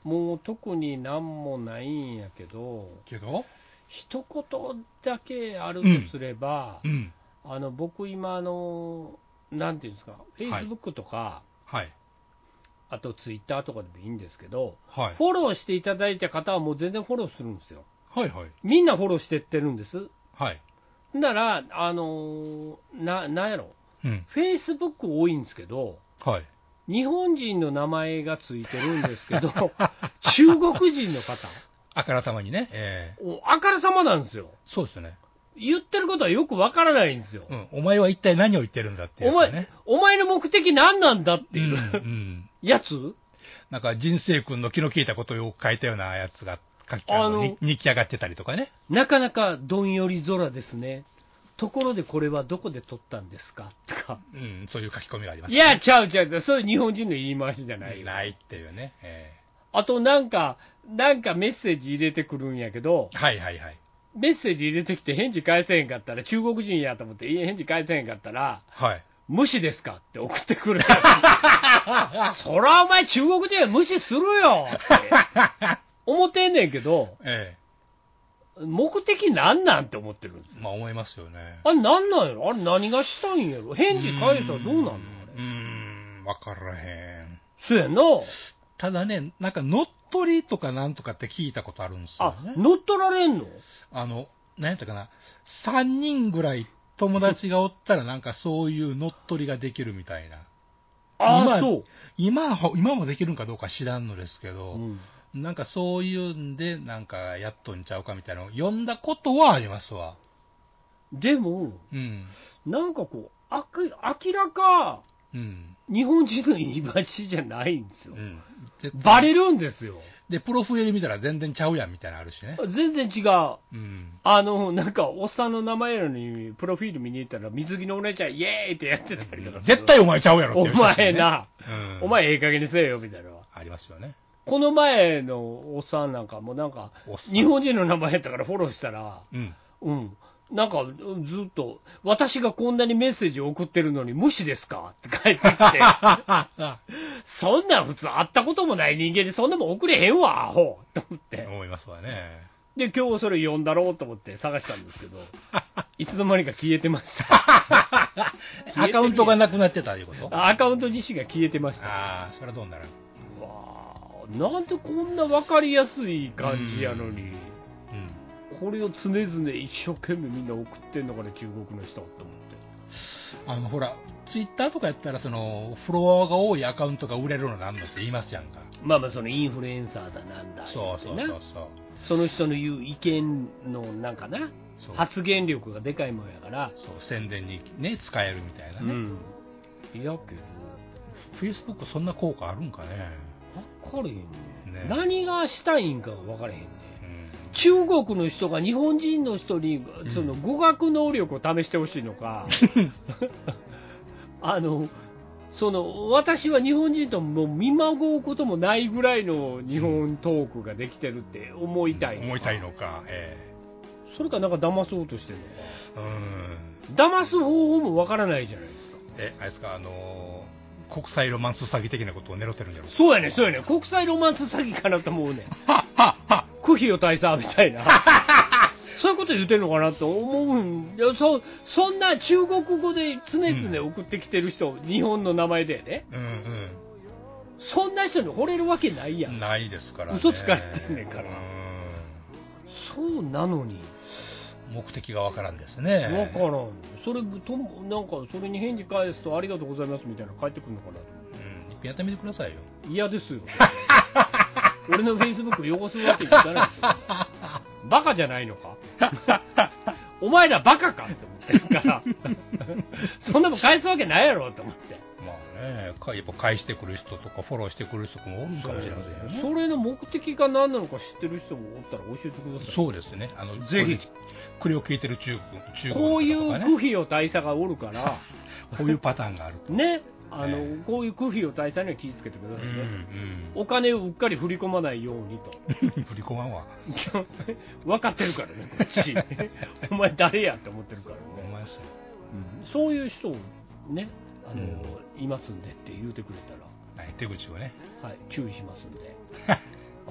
もう特になんもないんやけど、 けど一言だけあるとすれば、 うん、 あの僕今あの、なんていうんですか、フェイスブックとか、 はい、 あとツイッターとかでもいいんですけど、 はい、 フォローしていただいた方はもう全然フォローするんですよ。 はいはい、 みんなフォローしてってるんです。 はい。 なら、あのー、な、なんやろ、 うん、 フェイスブック多いんですけど、 はい。 日本人の名前がついてるんですけど、中国人の方、 あからさまにね、えー、 あからさまなんですよ。 そうですよね。 言ってることはよくわからないんですよ。 うん、お前は一体何を言ってるんだってやお前、 つだね。 お前の目的何なんだっていう、 うんうん、 やつなんか人生君の気の利いたことをよく書いたようなやつが書きあのに日記上がってたりとかね。 なかなかどんより空ですね。ところでこれはどこで撮ったんですかとか、 うん、そういう書き込みがあります、 ね、いや、ちゃうちゃう、そういう日本人の言い回しじゃないよ。 ないっていうね。えー、あとなんか、なんかメッセージ入れてくるんやけど、 はいはいはい。 メッセージ入れてきて返事返せへんかったら、中国人やと思って返事返せへんかったら、 はい。 無視ですかって送ってくる。そらお前中国人は無視するよって思ってんねんけど、 ええ、目的なんなんって思ってるんですよ。 まあ思いますよね。 あれなんなんやろ、あれ何がしたいんやろ、返事返したらどうなんのあれ。 うーん、わからへん。 そうやな。 ただね、なんか乗っ取りとかなんとかって聞いたことあるんですよね。 あ、乗っ取られんの？ あの、何やったかな、さんにんぐらい友達がおったらなんかそういう乗っ取りができるみたいな。 ああ、 今そう。 今、今もできるんかどうか知らんのですけど、 うん、 なんかそういうんで、なんかやっとんちゃうかみたいなのを読んだことはありますわ。 でも、 うん。 なんかこう、あく明らか、 うん。 日本人の言い回しじゃないんですよ。 うん。 バレるんですよ。 で、プロフィール見たら全然ちゃうやんみたいなのあるしね。 全然違う。 うん。 あの、なんか、おっさんの名前やのに、プロフィール見に行ったら、水着のお姉ちゃん、イエーイってやってたりとかする。 絶対お前ちゃうやろっておいう写真ね、 前な、 うん、 お前ええ加減にせえよみたいな。 ありますよね。 この前のおっさんなんかもなんか、日本人の名前やったからフォローしたら、 うん。 うん。なんかずっと、私がこんなにメッセージを送ってるのに無視ですかって帰ってきて、そんなん普通会ったこともない人間でそんなもん送れへんわ、アホと思って。 思いますわね。 で、今日それ読んだろうと思って探したんですけど、いつの間にか消えてました。 アカウントがなくなってたいうこと？ アカウント自身が消えてました。 ああ、それはどうなる？ うわー、なんでこんな分かりやすい感じやのに、これを常々一生懸命みんな送ってんのかね、中国の人と思って。 あのほら、ツイッターとかやったらそのフォロワーが多いアカウントが売れるのなんのって言いますやんか。 まあまあ、そのインフルエンサーだなんだ、 そうそうそうそう。 その人の言う意見のなんかな、発言力がでかいもんやから、 そう宣伝にね使えるみたいなね。うん、 いやけど、 フェイスブックそんな効果あるんかね。 分かれへんね。 ね、 何がしたいんかが分かれへんね。中国の人が日本人の人にその語学能力を試してほしいのか、うん、あのその私は日本人とも見まごうこともないぐらいの日本トークができてるって思いたいのか、 うん、思いたいのか、えー、それかなんか騙そうとしてるのか、 うん、 騙す方法もわからないじゃないですか。 え、あれですか、あのー、国際ロマンス詐欺的なことを狙ってるんじゃろう。 そうやね、そうやね、国際ロマンス詐欺かなと思うね。クヒヨ大佐みたいな。そういうこと言ってるのかなと思うんで、そそんな中国語で常々送ってきてる人、うん、日本の名前でね、うんうん、そんな人に惚れるわけないやん。 ないですからね。 嘘つかれてんねんから。うん、そうなのに目的がわからんですね。 わからん。それとなんかそれに返事返すとありがとうございますみたいなの返ってくるのかなと。 うん、一遍やってみてくださいよ。 嫌ですよ。俺のフェイスブック汚すわけにいかないでしょ。バカじゃないのか。お前らバカかって思ってるからそんなもん返すわけないやろと思って。 まあね、やっぱ返してくる人とかフォローしてくる人もおるかもしれませんよね。 それの目的が何なのか知ってる人もおったら教えてください。 そうですね、あのぜひこれを聞いてる中国、中国の方とかね、 こういうクフィオ大佐がおるからこういうパターンがあるとね、あの、えー、こういうクフィオ大佐には気をつけてくださいね、うんうん、お金をうっかり振り込まないようにと振り込まんわ分かってるからね、こっちお前誰やって思ってるからね。 お前そう、 うん、そういう人ね、あの、うん、いますんでって言うてくれたら、 はい、手口をね、 はい、注意しますんで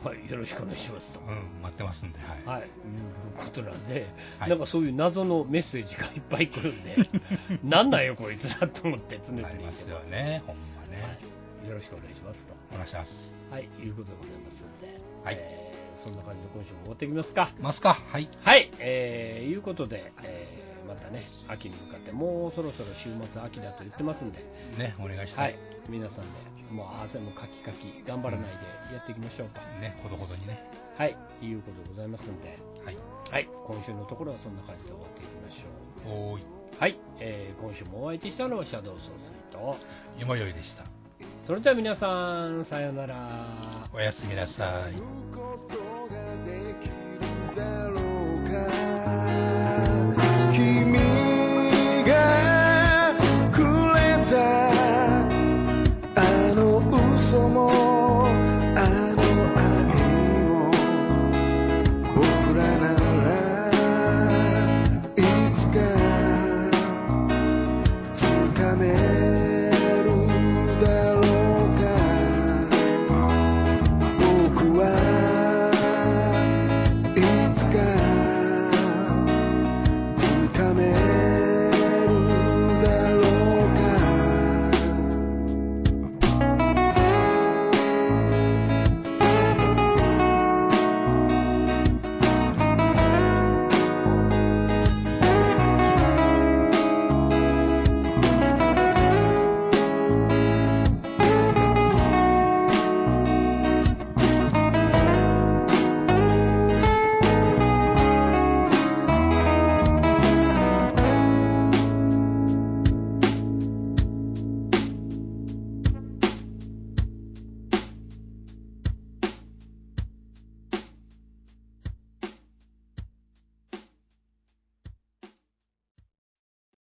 はい、よろしくお願いしますと、 うん、待ってますんで、はい、 はい、いうことなんで、 はい、 なんかそういう謎のメッセージがいっぱい来るんで、なんなんよこいつらと思って常々言ってます。 ありますよね、ほんまね、 はい、よろしくお願いしますと。 お願いします。 はい、いうことでございますんで、 はい、 えー、そんな感じで今週も終わっていきますか。 ますか、はい。 はい、えー、いうことで、えー、またね、秋に向かってもうそろそろ週末秋だと言ってますんで、ね、 お願いしたい。 はい、皆さんで、もう汗もかきかき頑張らないでやっていきましょうと。 うん、ね、ほどほどにね。 はい、いうことでございますんで、 はい。 はい、今週のところはそんな感じで終わっていきましょう。 おーい。 はい、えー、今週もお相手したのはシャドウ総帥とよもよいでした。 それでは皆さん、さようなら。 おやすみなさい。